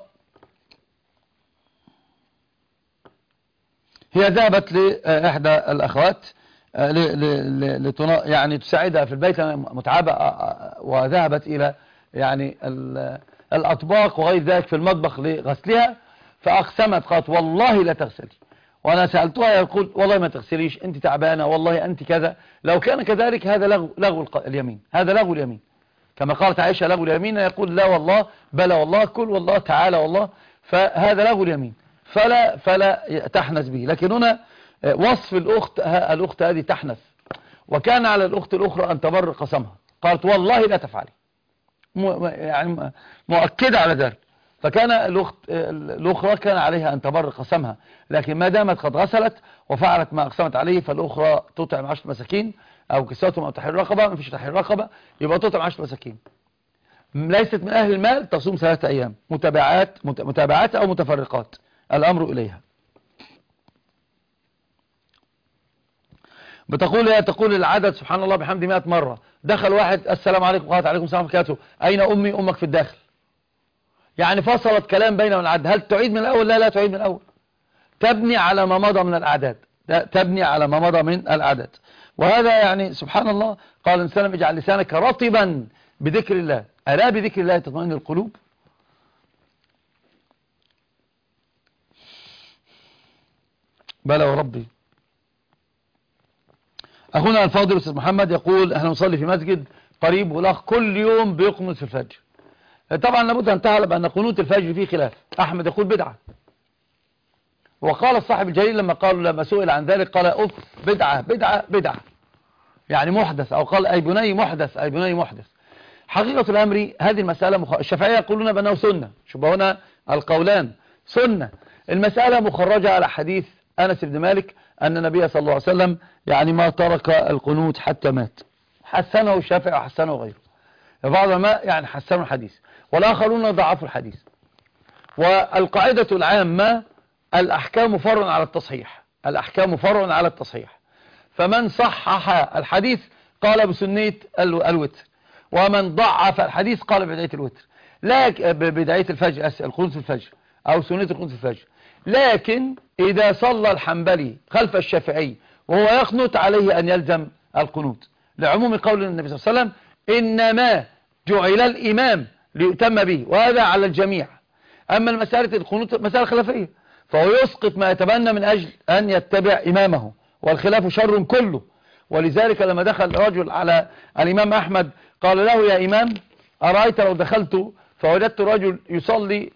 هي ذهبت لإحدى الأخوات يعني تساعدها في البيت متعبة، وذهبت إلى يعني الأطباق وغير ذلك في المطبخ لغسلها، فأقسمت قالت والله لا تغسلي. وأنا سألتها يقول والله ما تغسليش، أنت تعبانة، والله أنت كذا. لو كان كذلك هذا لغو اليمين، هذا لغو اليمين كما قالت عائشة لغو اليمين، يقول لا والله بلى والله كل والله تعالى والله، فهذا لغو اليمين. فلا تحنث به. لكن هنا وصف الأخت هذه تحنث، وكان على الأخت الأخرى أن تبر قسمها، قالت والله لا تفعلي، يعني مؤكدة على ذلك. فكان الأخت الأخرى كان عليها أن تبر قسمها، لكن ما دامت قد غسلت وفعلت ما أقسمت عليه، فالأخرى تطعم 10 مساكين أو كسوتهم أو تحرير رقبة. ما فيش تحرير رقبة يبقى تطعم 10 مساكين. ليست من أهل المال تصوم 3 أيام متابعات أو متفرقات، الأمر إليها. تقول العدد سبحان الله بحمد 100 مرة. دخل واحد السلام عليكم، قالت عليكم السلام ورحمة الله وبركاته، أين أمي؟ أمك في الداخل. يعني فصلت كلام بينه والعدد. هل تعيد من الأول؟ لا تعيد من الأول، تبني على ما مضى من الأعداد، تبني على ما مضى من الأعداد. وهذا يعني سبحان الله. قال الإنسان اجعل لسانك رطبا بذكر الله، ألا بذكر الله تطمئن القلوب. بلى وربي. أخونا الفاضل أستاذ محمد يقول احنا نصلي في مسجد قريب، والأخ كل يوم بيقنط في الفجر. طبعا لابد أن تعلم أن قنوت الفجر فيه خلاف. أحمد يقول بدعة، وقال الصاحب الجليل لما سئل عن ذلك قال أف بدعة بدعة بدعة، يعني محدث، أو قال أي بني محدث، أي بني محدث. حقيقة الأمر هذه المسألة الشافعية يقولون بأنه سنة. شوف هنا القولان سنة. المسألة مخرجة على حديث أنس بن مالك أن النبي صلى الله عليه وسلم يعني ما ترك القنوت حتى مات. حسنه الشافعي وحسنه غيره، بعض ما يعني حسنوا الحديث، والآخرون ضعفوا الحديث. والقاعدة العامة الأحكام فرع على التصحيح، الأحكام فرع على التصحيح. فمن صحح الحديث قال بسنية الوتر، ومن ضعف الحديث قال بداية الوتر، لا بداية الفجر، القنوت في الفجر أو سنية القنوت في الفجر. لكن إذا صلى الحنبلي خلف الشافعي وهو يقنط عليه أن يلزم القنوت، لعموم قول النبي صلى الله عليه وسلم إنما جعل الإمام ليؤتم به، وهذا على الجميع. أما المسألة القنوت مسألة خلافية، فهو يسقط ما يتبنى من أجل أن يتبع إمامه، والخلاف شر كله. ولذلك لما دخل رجل على الإمام أحمد قال له يا إمام أرأيت لو دخلت فوجدت رجل يصلي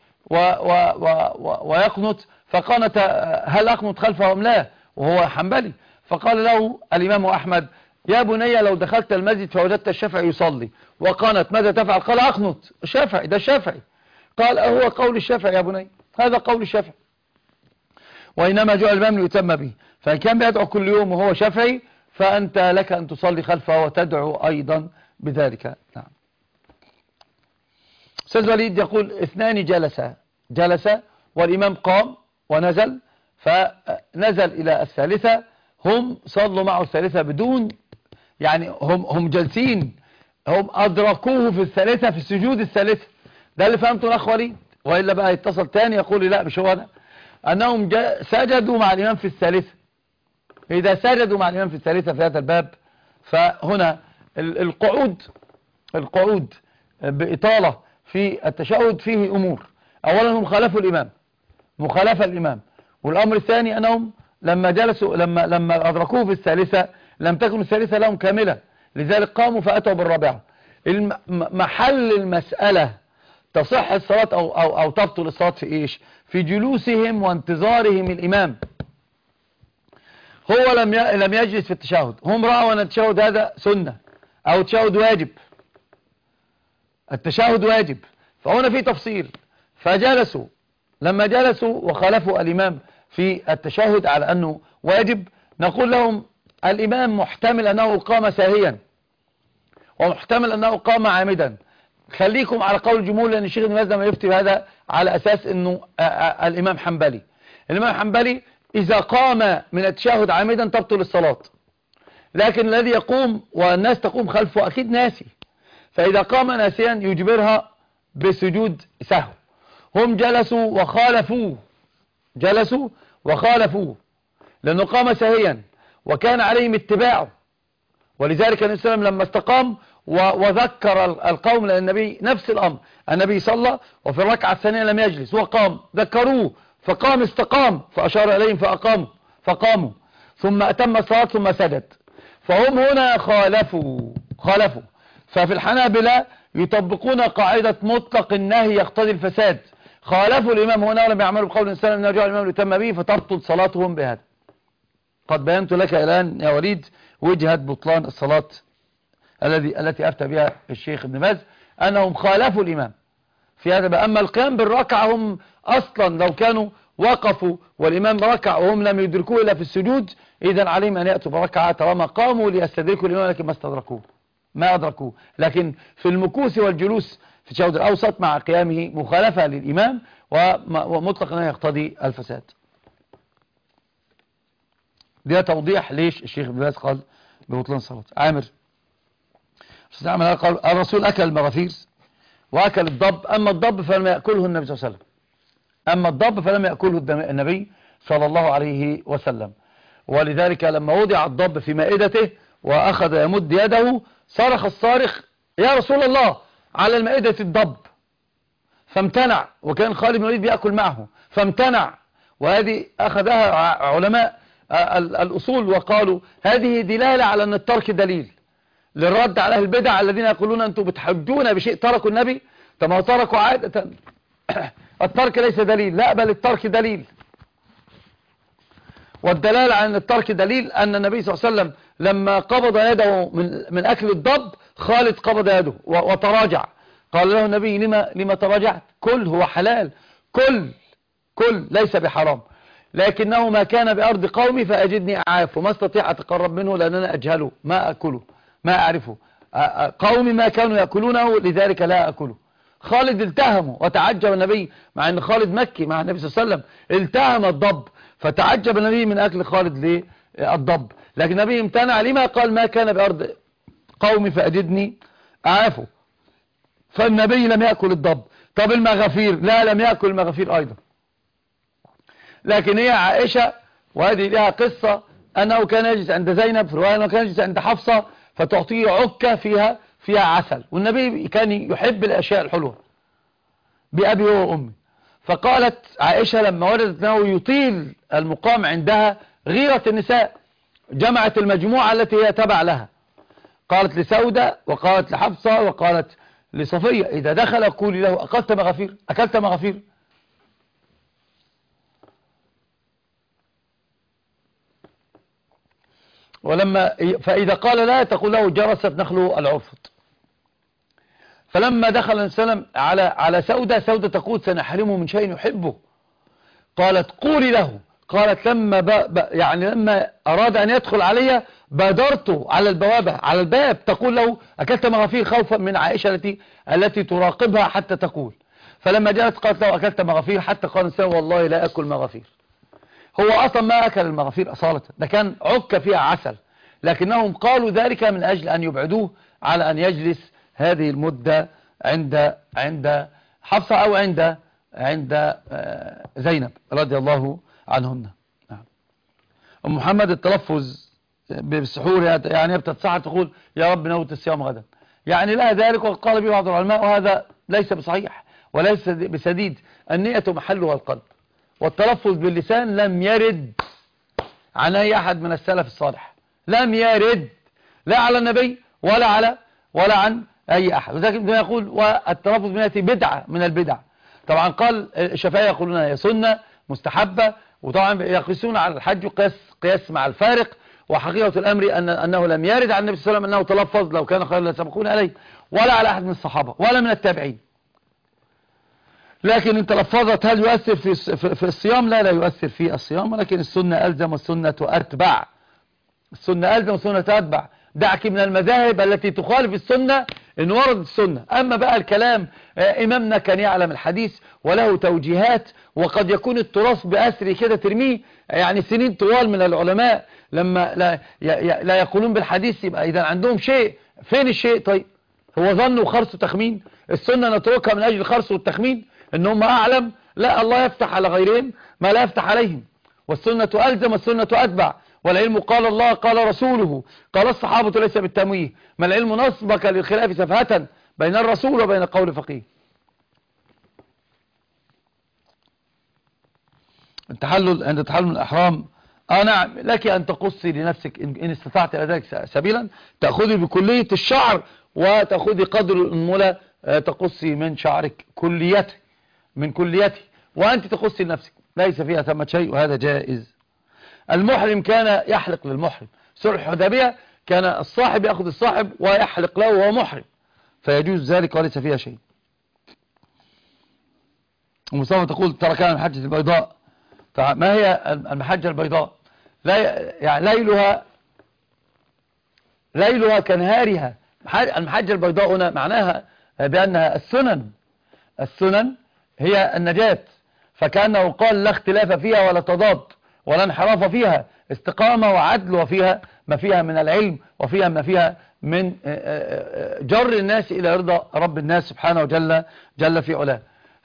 ويقنط فقالت هل أقنط خلفه أم لا، وهو حنبلي. فقال له الإمام أحمد يا بني لو دخلت المسجد فوجدت الشافعي يصلي وقنط ماذا تفعل؟ قال أقنط. الشافعي ده الشافعي. قال هو قول الشافعي يا بني، هذا قول الشافعي، وإنما جعل الإمام ليتم به. فإن كان بيدعو كل يوم وهو شافعي فأنت لك أن تصلي خلفه وتدعو أيضا بذلك. نعم. أستاذ وليد يقول 2 جلسا والإمام قام ونزل، فنزل إلى الثالثة، هم صلوا معه الثالثة بدون يعني هم جالسين، هم أدركوه في الثالثة في السجود الثالثة. ده اللي فهمته الأخ وليد، وإلا بقى يتصل تاني يقول لي لا مش هو ده، أنهم سجدوا مع الإمام في الثالثة. إذا سجدوا مع الإمام في الثالثة في هذا الباب، فهنا القعود بإطالة في التشهد فيه أمور. أولا هم خالفوا الإمام مخالفة الإمام، والأمر الثاني أنهم لما جلسوا لما أدركوه في الثالثة لم تكن الثالثة لهم كاملة، لذلك قاموا فأتوا بالرابعة. محل المسألة تصح الصلاة أو تبطل الصلاة في إيش؟ في جلوسهم وانتظارهم الإمام. هو لم يجلس في التشهد، هم رأوا أن التشهد هذا سنة أو التشهد واجب، التشهد واجب، فهنا في تفصيل. فجلسوا، لما جلسوا وخالفوا الإمام في التشهد على أنه واجب، نقول لهم الإمام محتمل أنه قام ساهيا ومحتمل أنه قام عامدا. خليكم على قول الجمهور، لأن الشيخ ابن باز لما يفتي بهذا على أساس أنه الإمام حنبلي. الإمام حنبلي إذا قام من التشهد عامدا تبطل الصلاة، لكن الذي يقوم والناس تقوم خلفه أكيد ناسي، فإذا قام ناسيا يجبرها بسجود سهو. هم جلسوا وخالفوه لأنه قام ساهيا وكان عليهم اتباعه، ولذلك النبي صلى الله عليه وسلم لما استقام وذكر القوم، لأن النبي نفس الأمر، النبي صلى وفي الركعة الثانية لم يجلس وقام، ذكروه فقام استقام فأشار إليهم فقاموا ثم أتم الصلاة ثم سجد. فهم هنا خالفوا. ففي الحنابلة يطبقون قاعدة مطلق النهي يقتضي الفساد، خالفوا الإمام هنا ولم يعملوا بقول الإنسان أن يرجع الإمام ليتم به فتبطل صلاتهم بهذا. قد بينت لك الآن يا وليد وجهة بطلان الصلاة التي أفتى بها الشيخ ابن باز، أنهم خالفوا الإمام في هذا. أما القيام بالركعة هم أصلا لو كانوا وقفوا والإمام ركع وهم لم يدركوه إلا في السجود، إذن عليهم أن يأتوا بركعة طالما قاموا ليستدركوا الإمام لكن ما أدركوه. لكن في المكوث والجلوس في التشهد الأوسط مع قيامه مخالفة للإمام ومطلقا يقتضي الفساد. ده توضيح ليش الشيخ ابن باز قال ببطلان الصلاة. عامر قال الرسول أكل المغافير وأكل الضب، أما الضب فلم يأكله النبي صلى الله عليه وسلم، أما الضب فلم يأكله النبي صلى الله عليه وسلم. ولذلك لما وضع الضب في مائدته وأخذ يمد يده صرخ الصارخ يا رسول الله على المائدة الضب، فامتنع، وكان خالد بن الوليد بيأكل معه فامتنع. وهذه أخذها علماء الأصول وقالوا هذه دلالة على أن الترك دليل للرد على أهل البدع الذين يقولون أنتم بتحجون بشيء تركوا النبي، طب هو تركوا عادة. الترك ليس دليل، لا بل الترك دليل. والدلالة على أن الترك دليل أن النبي صلى الله عليه وسلم لما قبض يده من أكل الضب خالد قبض يده وتراجع، قال له النبي لما تراجعت؟ كل هو حلال، كل ليس بحرام، لكنه ما كان بأرض قومي فأجدني أعافه، ما استطيع أتقرب منه لأننا أجهله ما أكله ما أعرفه، قومي ما كانوا يأكلونه لذلك لا أكله. خالد التهمه وتعجب النبي مع أن خالد مكي مع النبي صلى الله عليه وسلم، التهم الضب فتعجب النبي من أكل خالد للضب، لكن النبي امتنع. لما قال ما كان بأرض قومي فأجدني أعافه؟ فالنبي لم يأكل الضب. طب المغافير؟ لا لم يأكل المغافير أيضا. لكن هي عائشة وهذه لها قصة أنه كان يجلس عند زينب، في رواية أنه كان يجلس عند حفصة فتعطيه عكة فيها عسل، والنبي كان يحب الأشياء الحلوة بأبي وأمي. فقالت عائشة لما وجدت أنه يطيل المقام عندها غيرة النساء جمعت المجموعة التي هي تبع لها، قالت لسودة وقالت لحفصة وقالت لصفية إذا دخل قولي له أكلت مغافير. فإذا قال لا تقول له جرست نخله العرفط. فلما دخل النبي صلى الله عليه وسلم على سودة تقول سنحرمه من شيء يحبه، قالت قولي له، قالت لما أراد أن يدخل علي بادرت على البوابة على الباب تقول له أكلت مغافير خوفا من عائشة التي تراقبها حتى تقول. فلما جاءت قالت له أكلت مغافير، حتى قال الإنسان والله لا أكل مغافير. هو أصلا ما أكل المغافير أصالة، ده كان عكة فيها عسل، لكنهم قالوا ذلك من أجل أن يبعدوه على أن يجلس هذه المدة عند حفصة أو عند زينب رضي الله عنهن. أم محمد التلفظ بالسحور يعني بتتصحى تقول يا رب نوت الصيام غدا، يعني لا ذلك، وقال به بعض العلماء وهذا ليس بصحيح وليس بسديد. النية محلها القلب، والتلفظ باللسان لم يرد عن أي أحد من السلف الصالح، لم يرد لا على النبي ولا عن أي أحد. وذلك يقول والتلفظ بالنية بدعة من البدع. طبعا قال الشافعية يقولون هي سنة مستحبة، وطبعا يقيسون على الحج قياس مع الفارق، وحقيقة الأمر أنه لم يرد عن النبي صلى الله عليه وسلم أنه تلفظ، لو كان خيرا لسبقون عليه، ولا على أحد من الصحابة ولا من التابعين. لكن إن تلفظت هل يؤثر في الصيام؟ لا يؤثر في الصيام، ولكن السنة ألزم والسنة أتبع. السنة ألزم والسنة أتبع. دعك من المذاهب التي تخالف السنة إن وردت السنة. أما بقى الكلام إمامنا كان يعلم الحديث وله توجيهات، وقد يكون التراث بأسري كده ترميه، يعني سنين طوال من العلماء لما لا يقولون بالحديث، يبقى إذا عندهم شيء. فين الشيء؟ طيب هو ظن وخرص وتخمين؟ السنة نتركها من أجل الخرص والتخمين إن هم أعلم؟ لا، الله يفتح على غيرهم ما لا يفتح عليهم. والسنة ألزم والسنة أتبع. والعلم قال الله قال رسوله قال الصحابة ليس بالتمويه. ما العلم نصبك للخلاف سفهة بين الرسول وبين قول فقيه. عند تحلل الأحرام نعم لك أن تقصي لنفسك إن استطعت إلى ذلك سبيلا، تأخذي بكلية الشعر وتأخذي قدر الأنملة تقصي من شعرك كليته. من كليته وأنت تخصي لنفسك ليس فيها ثمة شيء، وهذا جائز. المحرم كان يحلق للمحرم، صلح الحديبية كان الصاحب يأخذ الصاحب ويحلق له وهو محرم، فيجوز ذلك وليس فيها شيء. ومصطفى تقول تركنا المحجة البيضاء. ما هي المحجة البيضاء؟ يعني ليلها كنهارها. المحجة البيضاء هنا معناها بأنها السنن هي النجاة، فكأنه قال لا اختلاف فيها ولا تضاد ولا انحراف فيها، استقامة وعدل، وفيها ما فيها من العلم، وفيها ما فيها من جر الناس إلى رضا رب الناس سبحانه جل في علاه.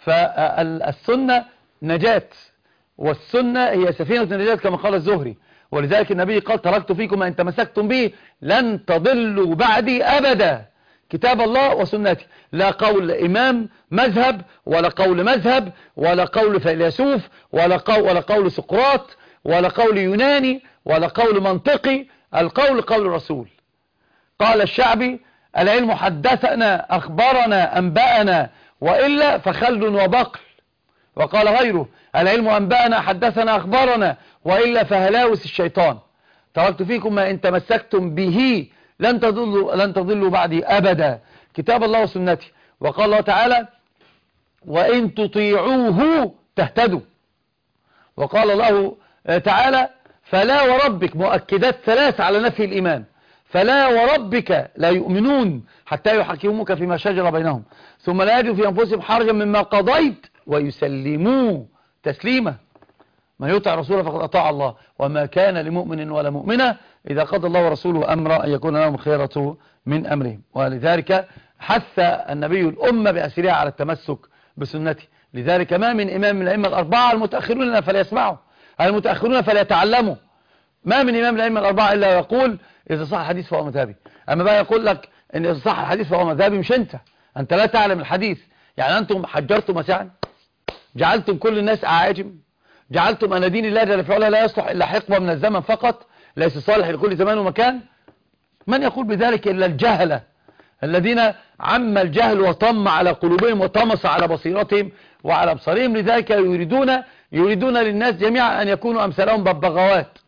فالسنة نجاة، والسنة هي سفينة النجاة كما قال الزهري، ولذلك النبي قال تركت فيكم ما إن تمسكتم به لن تضلوا بعدي أبدا، كتاب الله وسنتي، لا قول إمام مذهب ولا قول مذهب ولا قول فيلسوف ولا قول سقراط ولا قول يوناني ولا قول منطقي، القول قول الرسول. قال الشعبي العلم حدثنا أخبرنا أنبأنا وإلا فخلد وبقل. وقال غيره العلم أنبأنا حدثنا أخبرنا وإلا فهلاوس الشيطان. تركت فيكم ما إن تمسكتم به لن تضلوا بعدي أبدا، كتاب الله وسنتي. وقال الله تعالى وإن تطيعوه تهتدوا. وقال الله تعالى فلا وربك، مؤكدات ثلاث على نفي الإيمان، فلا وربك لا يؤمنون حتى يحكموك فيما شجر بينهم ثم لا يجدوا في أنفسهم حرجا مما قضيت ويسلموا تسليما. من يطع رسوله فقد أطاع الله وما كان لمؤمن ولا مؤمنة إذا قضى الله ورسوله أمرا أن يكون لهم خيرة من أمرهم. ولذلك حث النبي الأمة بأسرها على التمسك بسنته. لذلك ما من إمام من الأئمة الأربعة المتأخرون فلا يسمعوا، المتأخرون فلا يتعلموا. ما من إمام من الأئمة الأربعة إلا يقول إذا صح الحديث فهو مذهبي. أما بقى يقول لك إن إذا صح الحديث فهو مذهبي، مش أنت لا تعلم الحديث. يعني أنتم حجرتم مساعا، جعلتم كل الناس أعاجم، جعلتم أن دين الله جل وعلا لا يصلح إلا حقبة من الزمن فقط، ليس صالح لكل زمان ومكان. من يقول بذلك إلا الجهلة الذين عم الجهل وطم على قلوبهم وطمس على بصيرتهم وعلى أبصارهم. لذلك يريدون للناس جميعا أن يكونوا أمثالهم ببغاوات.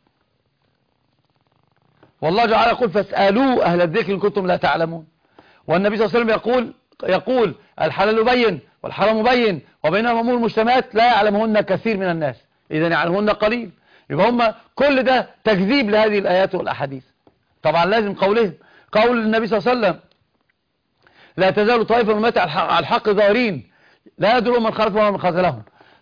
والله جعل يقول فاسألوا أهل الذكر إن كنتم لا تعلمون. والنبي صلى الله عليه وسلم يقول الحلال بين والحرام بين وبينهما أمور مشتبهات لا يعلمهن كثير من الناس، إذا يعلمهن قليل. يبقى هم كل ده تكذيب لهذه الآيات والأحاديث. طبعا لازم قولهم قول النبي صلى الله عليه وسلم لا تزال طائفة من أمتي على الحق ظاهرين لا يدرون من خلفهم ومن خذلهم.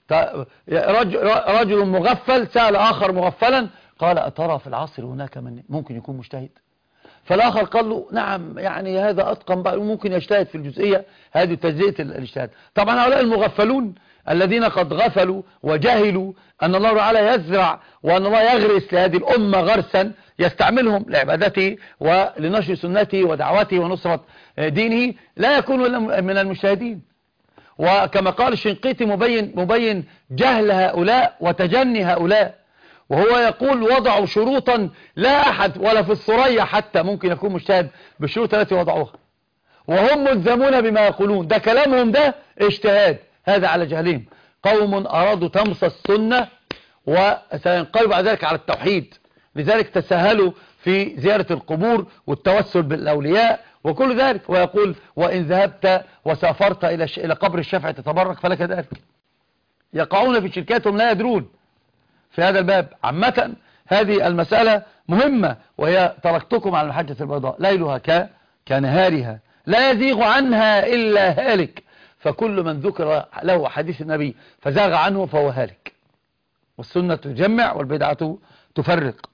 رجل مغفل سأل آخر مغفلا قال أترى في العصر هناك من ممكن يكون مجتهد؟ فالآخر قال له نعم، يعني هذا أتقن بقى ممكن يجتهد في الجزئية هذه تجزئة الاجتهاد. طبعا هؤلاء المغفلون الذين قد غفلوا وجهلوا أن الله تعالى يزرع وأن الله يغرس لهذه الأمة غرسا يستعملهم لعبادته ولنشر سنته ودعوته ونصرة دينه، لا يكونوا من المجتهدين. وكما قال الشنقيطي مبين جهل هؤلاء وتجني هؤلاء، وهو يقول وضعوا شروطا لا أحد ولا في الثريا حتى ممكن يكون مجتهد بالشروط التي وضعوها، وهم ملزمون بما يقولون. ده كلامهم ده اجتهاد، هذا على جهلهم. قوم أرادوا تمس السنة وسينقلب بعد ذلك على التوحيد، لذلك تساهلوا في زيارة القبور والتوسل بالأولياء وكل ذلك. ويقول وإن ذهبت وسافرت إلى قبر الشافعي تتبرك فلك ذلك. يقعون في شركاتهم لا يدرون في هذا الباب. عامة هذه المسألة مهمة، وهي تركتكم على المحجة البيضاء ليلها كنهارها لا يزيغ عنها إلا هالك، فكل من ذكر له حديث النبي فزاغ عنه فهو هالك. والسنة تجمع والبدعة تفرق.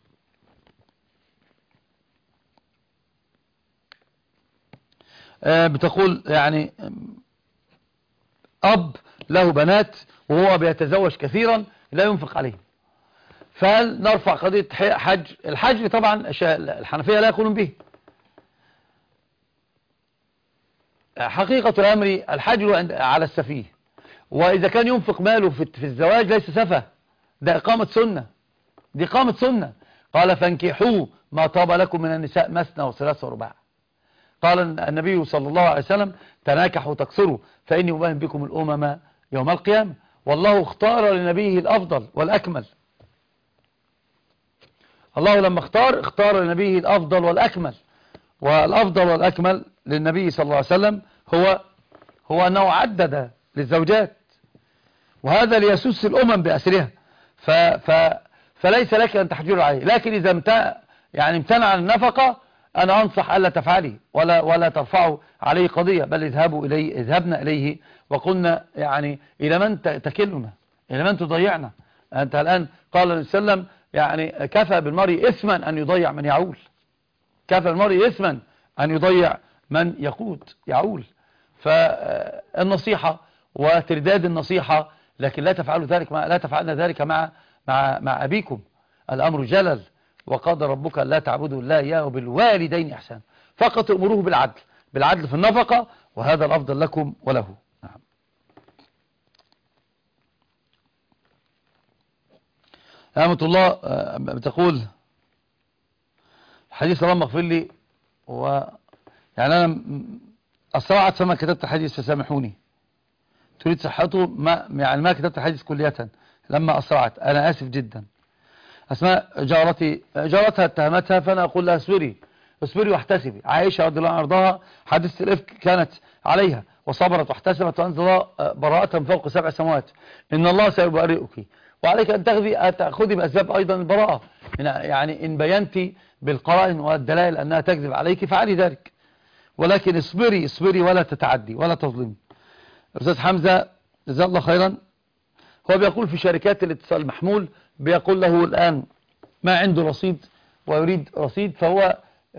بتقول يعني أب له بنات وهو بيتزوج كثيرا لا ينفق عليهم، فهل نرفع قضية حج؟ الحج طبعا الحنفية لا يقولون به. حقيقة الأمر الحج على السفيه، وإذا كان ينفق ماله في الزواج ليس سفه، ده إقامة سنة، دي إقامة سنة. قال فانكحوا ما طاب لكم من النساء مثنى وثلاث ورباع. قال النبي صلى الله عليه وسلم تناكحوا تكسروا فإني أباهم بكم الأمم يوم القيامة. والله اختار لنبيه الأفضل والأكمل. الله لما اختار لنبيه الأفضل والأكمل، والأفضل والأكمل للنبي صلى الله عليه وسلم هو أنه عدد للزوجات، وهذا ليسوس الأمم بأسرها. فليس لك أن تحجر عليه. لكن إذا امتنع عن النفقة، أنا أنصح ألا تفعلي ولا ترفعوا عليه قضية، بل اذهبنا إليه وقلنا يعني إلى من تكلنا، إلى من تضيعنا. أنت الآن قال النبي صلى الله عليه وسلم يعني كفى بالمرء إثما أن يضيع من يعول، كفى بالمرء إثما أن يضيع من يعول. فالنصيحة وترداد النصيحة، لكن لا تفعلنا ذلك مع أبيكم. الأمر جلل، وقضى ربك لا تعبدوا إلا إياه وبالوالدين إحسانا. فقط أمروه بالعدل في النفقة، وهذا الأفضل لكم وله. نعم. رحمة الله بتقول الحديث اللهم اغفر لي، يعني أنا أسرعت فما كتبت الحديث فسامحوني، تريد صحته ما كتبت الحديث كلية لما أسرعت، أنا آسف جدا. أسماء جارتها اتهمتها، فأنا أقول لها اصبري واحتسبي. عائشة رضي الله عنها وارضاها حادثة الإفك كانت عليها، وصبرت واحتسبت، وأنزل الله براءة فوق 7 سماوات، إن الله سيبرئك. وعليك أن تأخذي بأسباب أيضا البراءة، يعني إن بينتي بالقرائن والدلائل أنها تكذب عليك فعلي ذلك، ولكن اصبري ولا تتعدي ولا تظلمي. أستاذ حمزة جزاه الله خيرا، هو بيقول في شركات الاتصال المحمول، بيقول له الآن ما عنده رصيد ويريد رصيد، فهو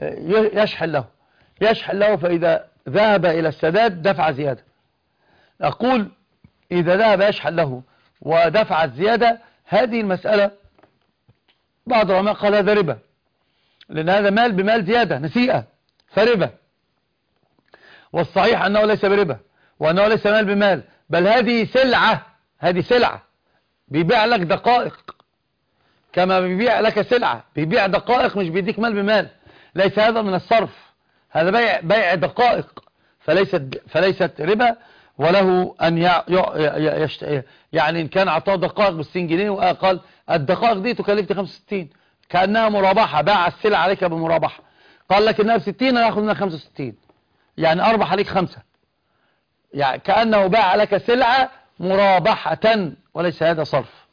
يشحن له، فإذا ذهب إلى السداد دفع زيادة. أقول إذا ذهب يشحن له ودفع الزيادة، هذه المسألة بعض العلماء قال هذا ربا، لأن هذا مال بمال زيادة نسيئة فربا. والصحيح أنه ليس بربا، وأنه ليس مال بمال، بل هذه سلعة بيبيع لك دقائق، كما بيبيع لك سلعة بيبيع دقائق، مش بيديك مال بمال. ليس هذا من الصرف، هذا بيع دقائق، فليست ربا. وله أن يعني إن كان عطاه دقائق ب60 جنيه وقال الدقائق دي تكلفني 65، كأنها مرابحة، باع السلعة عليك بمرابحة، قال لك إنها ب60 أنا أخذ منها 65، يعني أربح عليك 5، يعني كأنه باع لك سلعة مرابحة، وليس هذا صرف.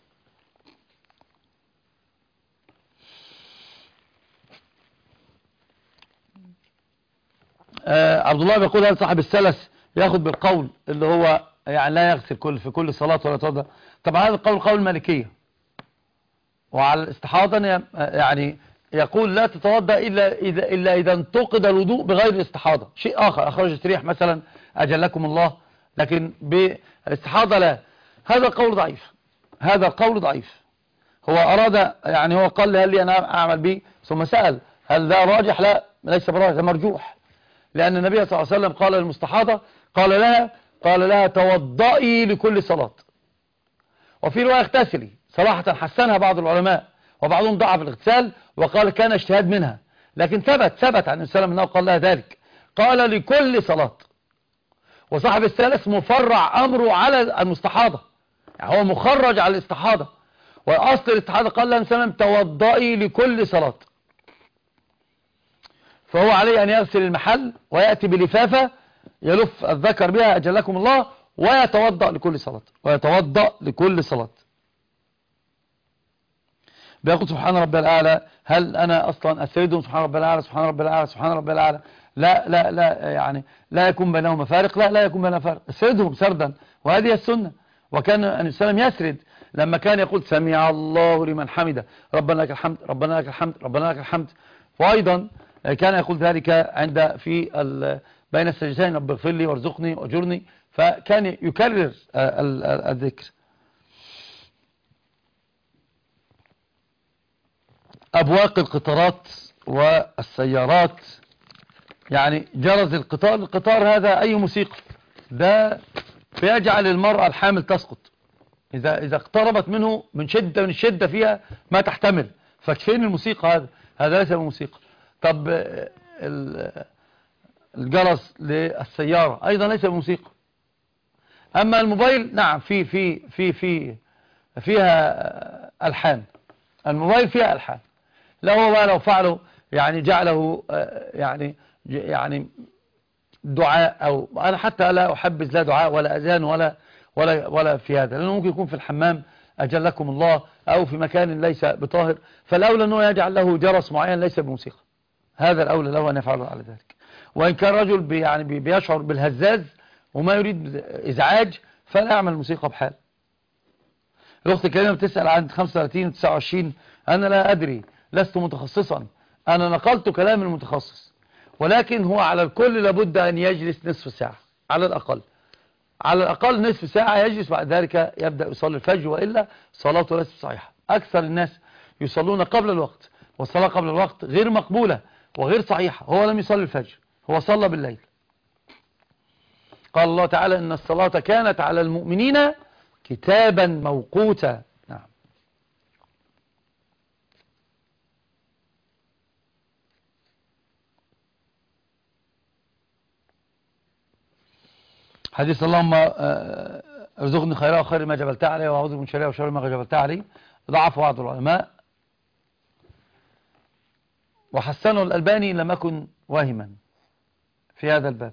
عبد الله بيقول هل صاحب السلس ياخد بالقول اللي هو يعني لا يغسل في كل صلاة ولا يتوضا؟ طبعا هذا القول قول المالكية. وعلى الاستحاضة يعني يقول لا تتوضا إلا إذا انتقد الوضوء بغير الاستحاضة. شيء آخر أخرجت ريح مثلا أجلكم الله، لكن بالاستحاضة لا. هذا القول ضعيف. هو أراد يعني هو قال هل لي أنا أعمل به، ثم سأل هل ده راجح؟ لا، ليس براجح، ده مرجوح. لأن النبي صلى الله عليه وسلم قال للمستحاضة قال لها توضئي لكل صلاة. وفي رواية اغتسلي، صراحة حسنها بعض العلماء، وبعضهم ضعف الاغتسال وقال كان اجتهاد منها، لكن ثبت عن النبي صلى الله عليه وسلم أنه قال لها ذلك، قال لكل صلاة. وصاحب الثالث مفرع أمره على المستحاضة، يعني هو مخرج على الاستحاضة، وأصل الاستحاضة قال لها سلم توضئي لكل صلاة. فهو عليه أن يغسل المحل ويأتي بلفافة يلف الذكر بها أجلكم الله، ويتوضأ لكل صلاة. بيقول سبحان ربي الأعلى، هل أنا أصلا أسردهم سبحان ربي الأعلى سبحان ربي الأعلى سبحان ربي الأعلى؟ لا يعني لا يكون بينهما فارق، لا يكون بينهما فارق، اسردهم سردا، وهذه السنة. وكان النبي صلى الله عليه وسلم يسرد لما كان يقول سمع الله لمن حمده، ربنا لك الحمد ربنا لك الحمد ربنا لك الحمد. وأيضا كان يقول ذلك بين السجدتين رب اغفر لي وارزقني واجرني، فكان يكرر الذكر. أبواق القطارات والسيارات، يعني جرس القطار هذا أي موسيقى، ده بيجعل المرأة الحامل تسقط إذا اقتربت منه من الشدة فيها ما تحتمل. فكفين الموسيقى، هذا ليس موسيقى. طب الجرس للسيارة أيضا ليس موسيقى. أما الموبايل نعم فيها ألحان. الموبايل فيها ألحان. لو فعله يعني جعله يعني دعاء، أو أنا حتى لا أحبذ لا دعاء ولا أذان ولا في هذا، لأنه ممكن يكون في الحمام أجلكم الله أو في مكان ليس بطاهر، فالأولى أنه يجعل له جرس معين ليس بموسيقى. هذا الأولى له أن يفعله على ذلك. وإن كان رجل بيشعر بالهزاز وما يريد إزعاج فلا يعمل موسيقى بحال. الأخت الكريمة بتسأل عن 35 و 29. أنا لا أدري، لست متخصصا، أنا نقلت كلام المتخصص، ولكن هو على الكل لابد أن يجلس نصف ساعة على الأقل، على الأقل نصف ساعة يجلس، بعد ذلك يبدأ يصلي الفجر، وإلا صلاته ليست صحيحة. أكثر الناس يصلون قبل الوقت، والصلاة قبل الوقت غير مقبولة وغير صحيحة. هو لم يصلي الفجر، هو صلى بالليل. قال الله تعالى إن الصلاة كانت على المؤمنين كتابا موقوتا. نعم. حديث اللهم ارزقني خيرا وخير ما جبلت عليه، واعوذ من شرها وشر ما جبلت عليه، ضعف بعض العلماء وحسنه الألباني لم يكن واهما في هذا الباب،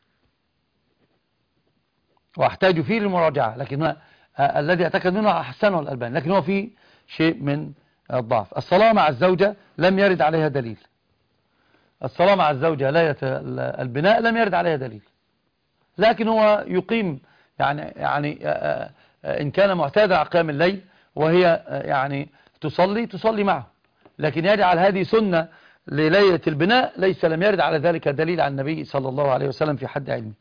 واحتاج فيه للمراجعة، لكن الذي اعتقد منه حسنه الألباني، لكن هو فيه شيء من الضعف. الصلاة مع الزوجة لم يرد عليها دليل. الصلاة مع الزوجة ليلة البناء لم يرد عليها دليل، لكن هو يقيم يعني إن كان معتادا على قيام الليل وهي يعني تصلي معه، لكن يجعل هذه سنة لليلة البناء ليس لم يرد على ذلك دليل عن النبي صلى الله عليه وسلم في حد علمه.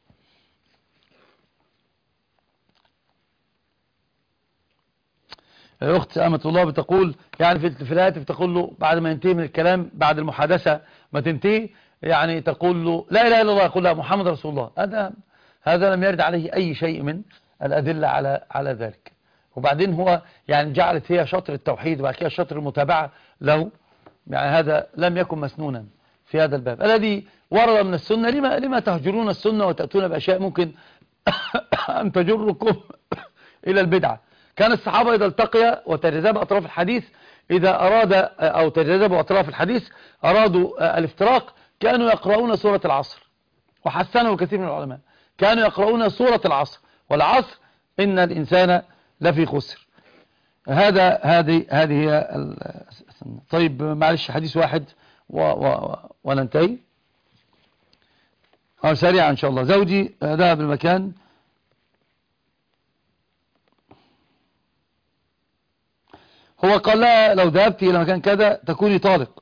الأخت أمة الله بتقول يعني في الهاتف تقول له بعد ما ينتهي من الكلام، بعد المحادثة ما تنتهي يعني تقول له لا إله إلا الله، يقول لها محمد رسول الله. هذا لم يرد عليه أي شيء من الأدلة على ذلك. وبعدين هو يعني جعلت هي شطر التوحيد وبعد كده شطر المتابعة له، يعني هذا لم يكن مسنونا في هذا الباب الذي ورد من السنة. لما تهجرون السنة وتأتون بأشياء ممكن أن تجركم إلى البدعة. كان الصحابة إذا التقيا وتجاذب أطراف الحديث، إذا أراد أو تجاذبوا أطراف الحديث أرادوا الافتراق، كانوا يقرؤون سورة العصر، وحسنه كثير من العلماء كانوا يقرؤون سورة العصر، والعصر إن الإنسان لفي خسر. هذه هي. طيب معلش حديث واحد وننتهي سريعا إن شاء الله. زوجي ذهب المكان هو قال لها لو ذهبت إلى مكان كذا تكوني طالق،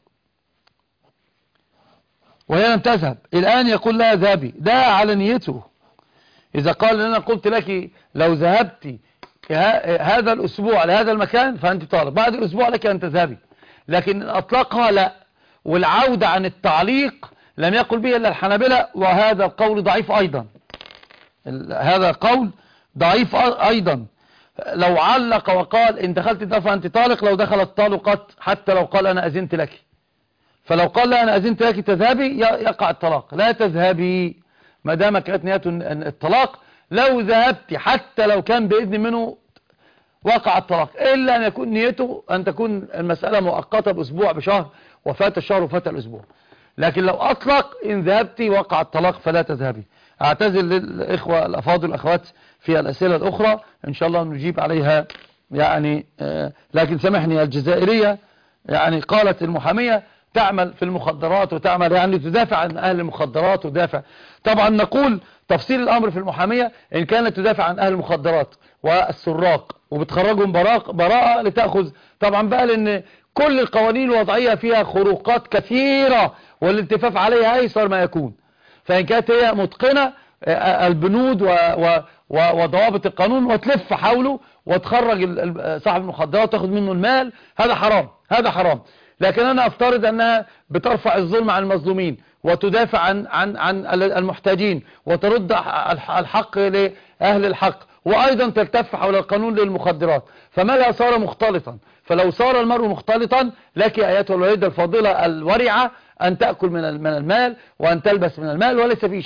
وهي لم تذهب. الآن يقول لها ذهبي، ده على نيته. إذا قال أنا قلت لك لو ذهبت هذا الأسبوع لهذا المكان فأنت طالق، بعد الأسبوع لك أن تذهبي. لكن أطلقها لا، والعودة عن التعليق لم يقل به إلا الحنابلة، وهذا القول ضعيف أيضا. هذا القول ضعيف أيضا. لو علق وقال إن دخلت ده فأنت طالق، لو دخلت طالقت حتى لو قال أنا أذنت لك. فلو قال لا أنا أذنت لك تذهبي يقع الطلاق. لا تذهبي ما دام كانت نية الطلاق. لو ذهبت حتى لو كان بإذن منه وقع الطلاق، إلا أن يكون نيته أن تكون المسألة مؤقتة بأسبوع بشهر، وفات الشهر وفات الأسبوع. لكن لو أطلق إن ذهبت وقع الطلاق فلا تذهبي. أعتذر للإخوة الأفاضل والأخوات في الأسئلة الأخرى إن شاء الله نجيب عليها يعني لكن سامحني. الجزائرية يعني قالت المحامية تعمل في المخدرات وتعمل يعني تدافع عن أهل المخدرات ودافع. طبعا نقول تفصيل الأمر في المحامية إن كانت تدافع عن أهل المخدرات والسراق وبتخرجهم براءة لتأخذ طبعا بقى، لأن كل القوانين الوضعية فيها خروقات كثيرة والالتفاف عليها أيسر ما يكون. فإن كانت هي متقنة البنود وضوابط القانون وتلف حوله وتخرج صاحب المخدرات وتاخذ منه المال، هذا حرام، هذا حرام. لكن أنا أفترض أنها بترفع الظلم عن المظلومين وتدافع عن المحتاجين وترد الحق لأهل الحق، وأيضا تلتف حول القانون للمخدرات. فمالها صار مختلطا. فلو صار المرء مختلطا لك أيتها الوالدة الفاضلة الورعة أن تأكل من المال وأن تلبس من المال وليس فيه شيء.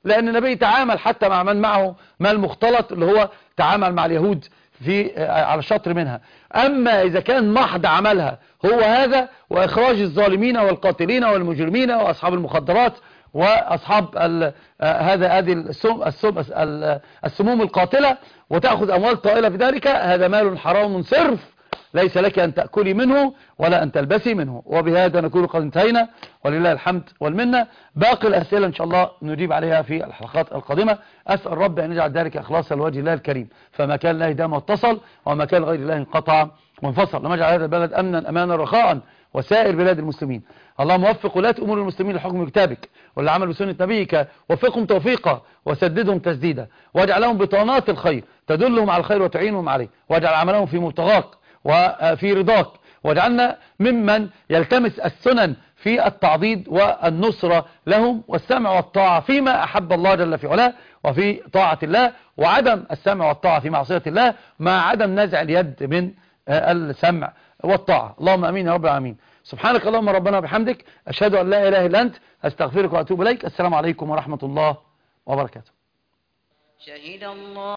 لأن النبي تعامل حتى مع من معه مال مختلط، اللي هو تعامل مع اليهود على شطر منها. أما إذا كان محض عملها هو هذا، وإخراج الظالمين والقاتلين والمجرمين وأصحاب المخدرات وأصحاب هذه السموم القاتلة، وتأخذ أموال طائلة في ذلك، هذا مال حرام صرف، ليس لك أن تأكلي منه ولا أن تلبسي منه. وبهذا نكون قد انتهينا، ولله الحمد والمنة. باقي الأسئلة إن شاء الله نجيب عليها في الحلقات القادمة. أسأل رب أن يجعل ذلك إخلاصا لوجه الله الكريم، فما كان الله دام واتصل، وما كان غير الله انقطع وانفصل. لما يجعل هذا البلد أمنا أمانا رخاء، وسائر بلاد المسلمين. اللهم وفق ولاة أمور المسلمين لحكم كتابك والعمل بسنة نبيك، وفقهم توفيقا وسددهم تسديدا، واجعلهم بطانات الخير تدلهم على الخير وتعينهم عليه، واجعل عملهم في مبتغاك وفي رضاك، واجعلنا ممن يلتمس السنن في التعضيد والنصرة لهم والسمع والطاعة فيما أحب الله جل في علاه وفي طاعة الله، وعدم السمع والطاعة في معصية الله، مع عدم نزع اليد من السمع والطاعة. اللهم أمين يا رب العالمين. سبحانك اللهم ربنا وبحمدك، أشهد أن لا إله إلا أنت، أستغفرك وأتوب إليك. السلام عليكم ورحمة الله وبركاته. شهد الله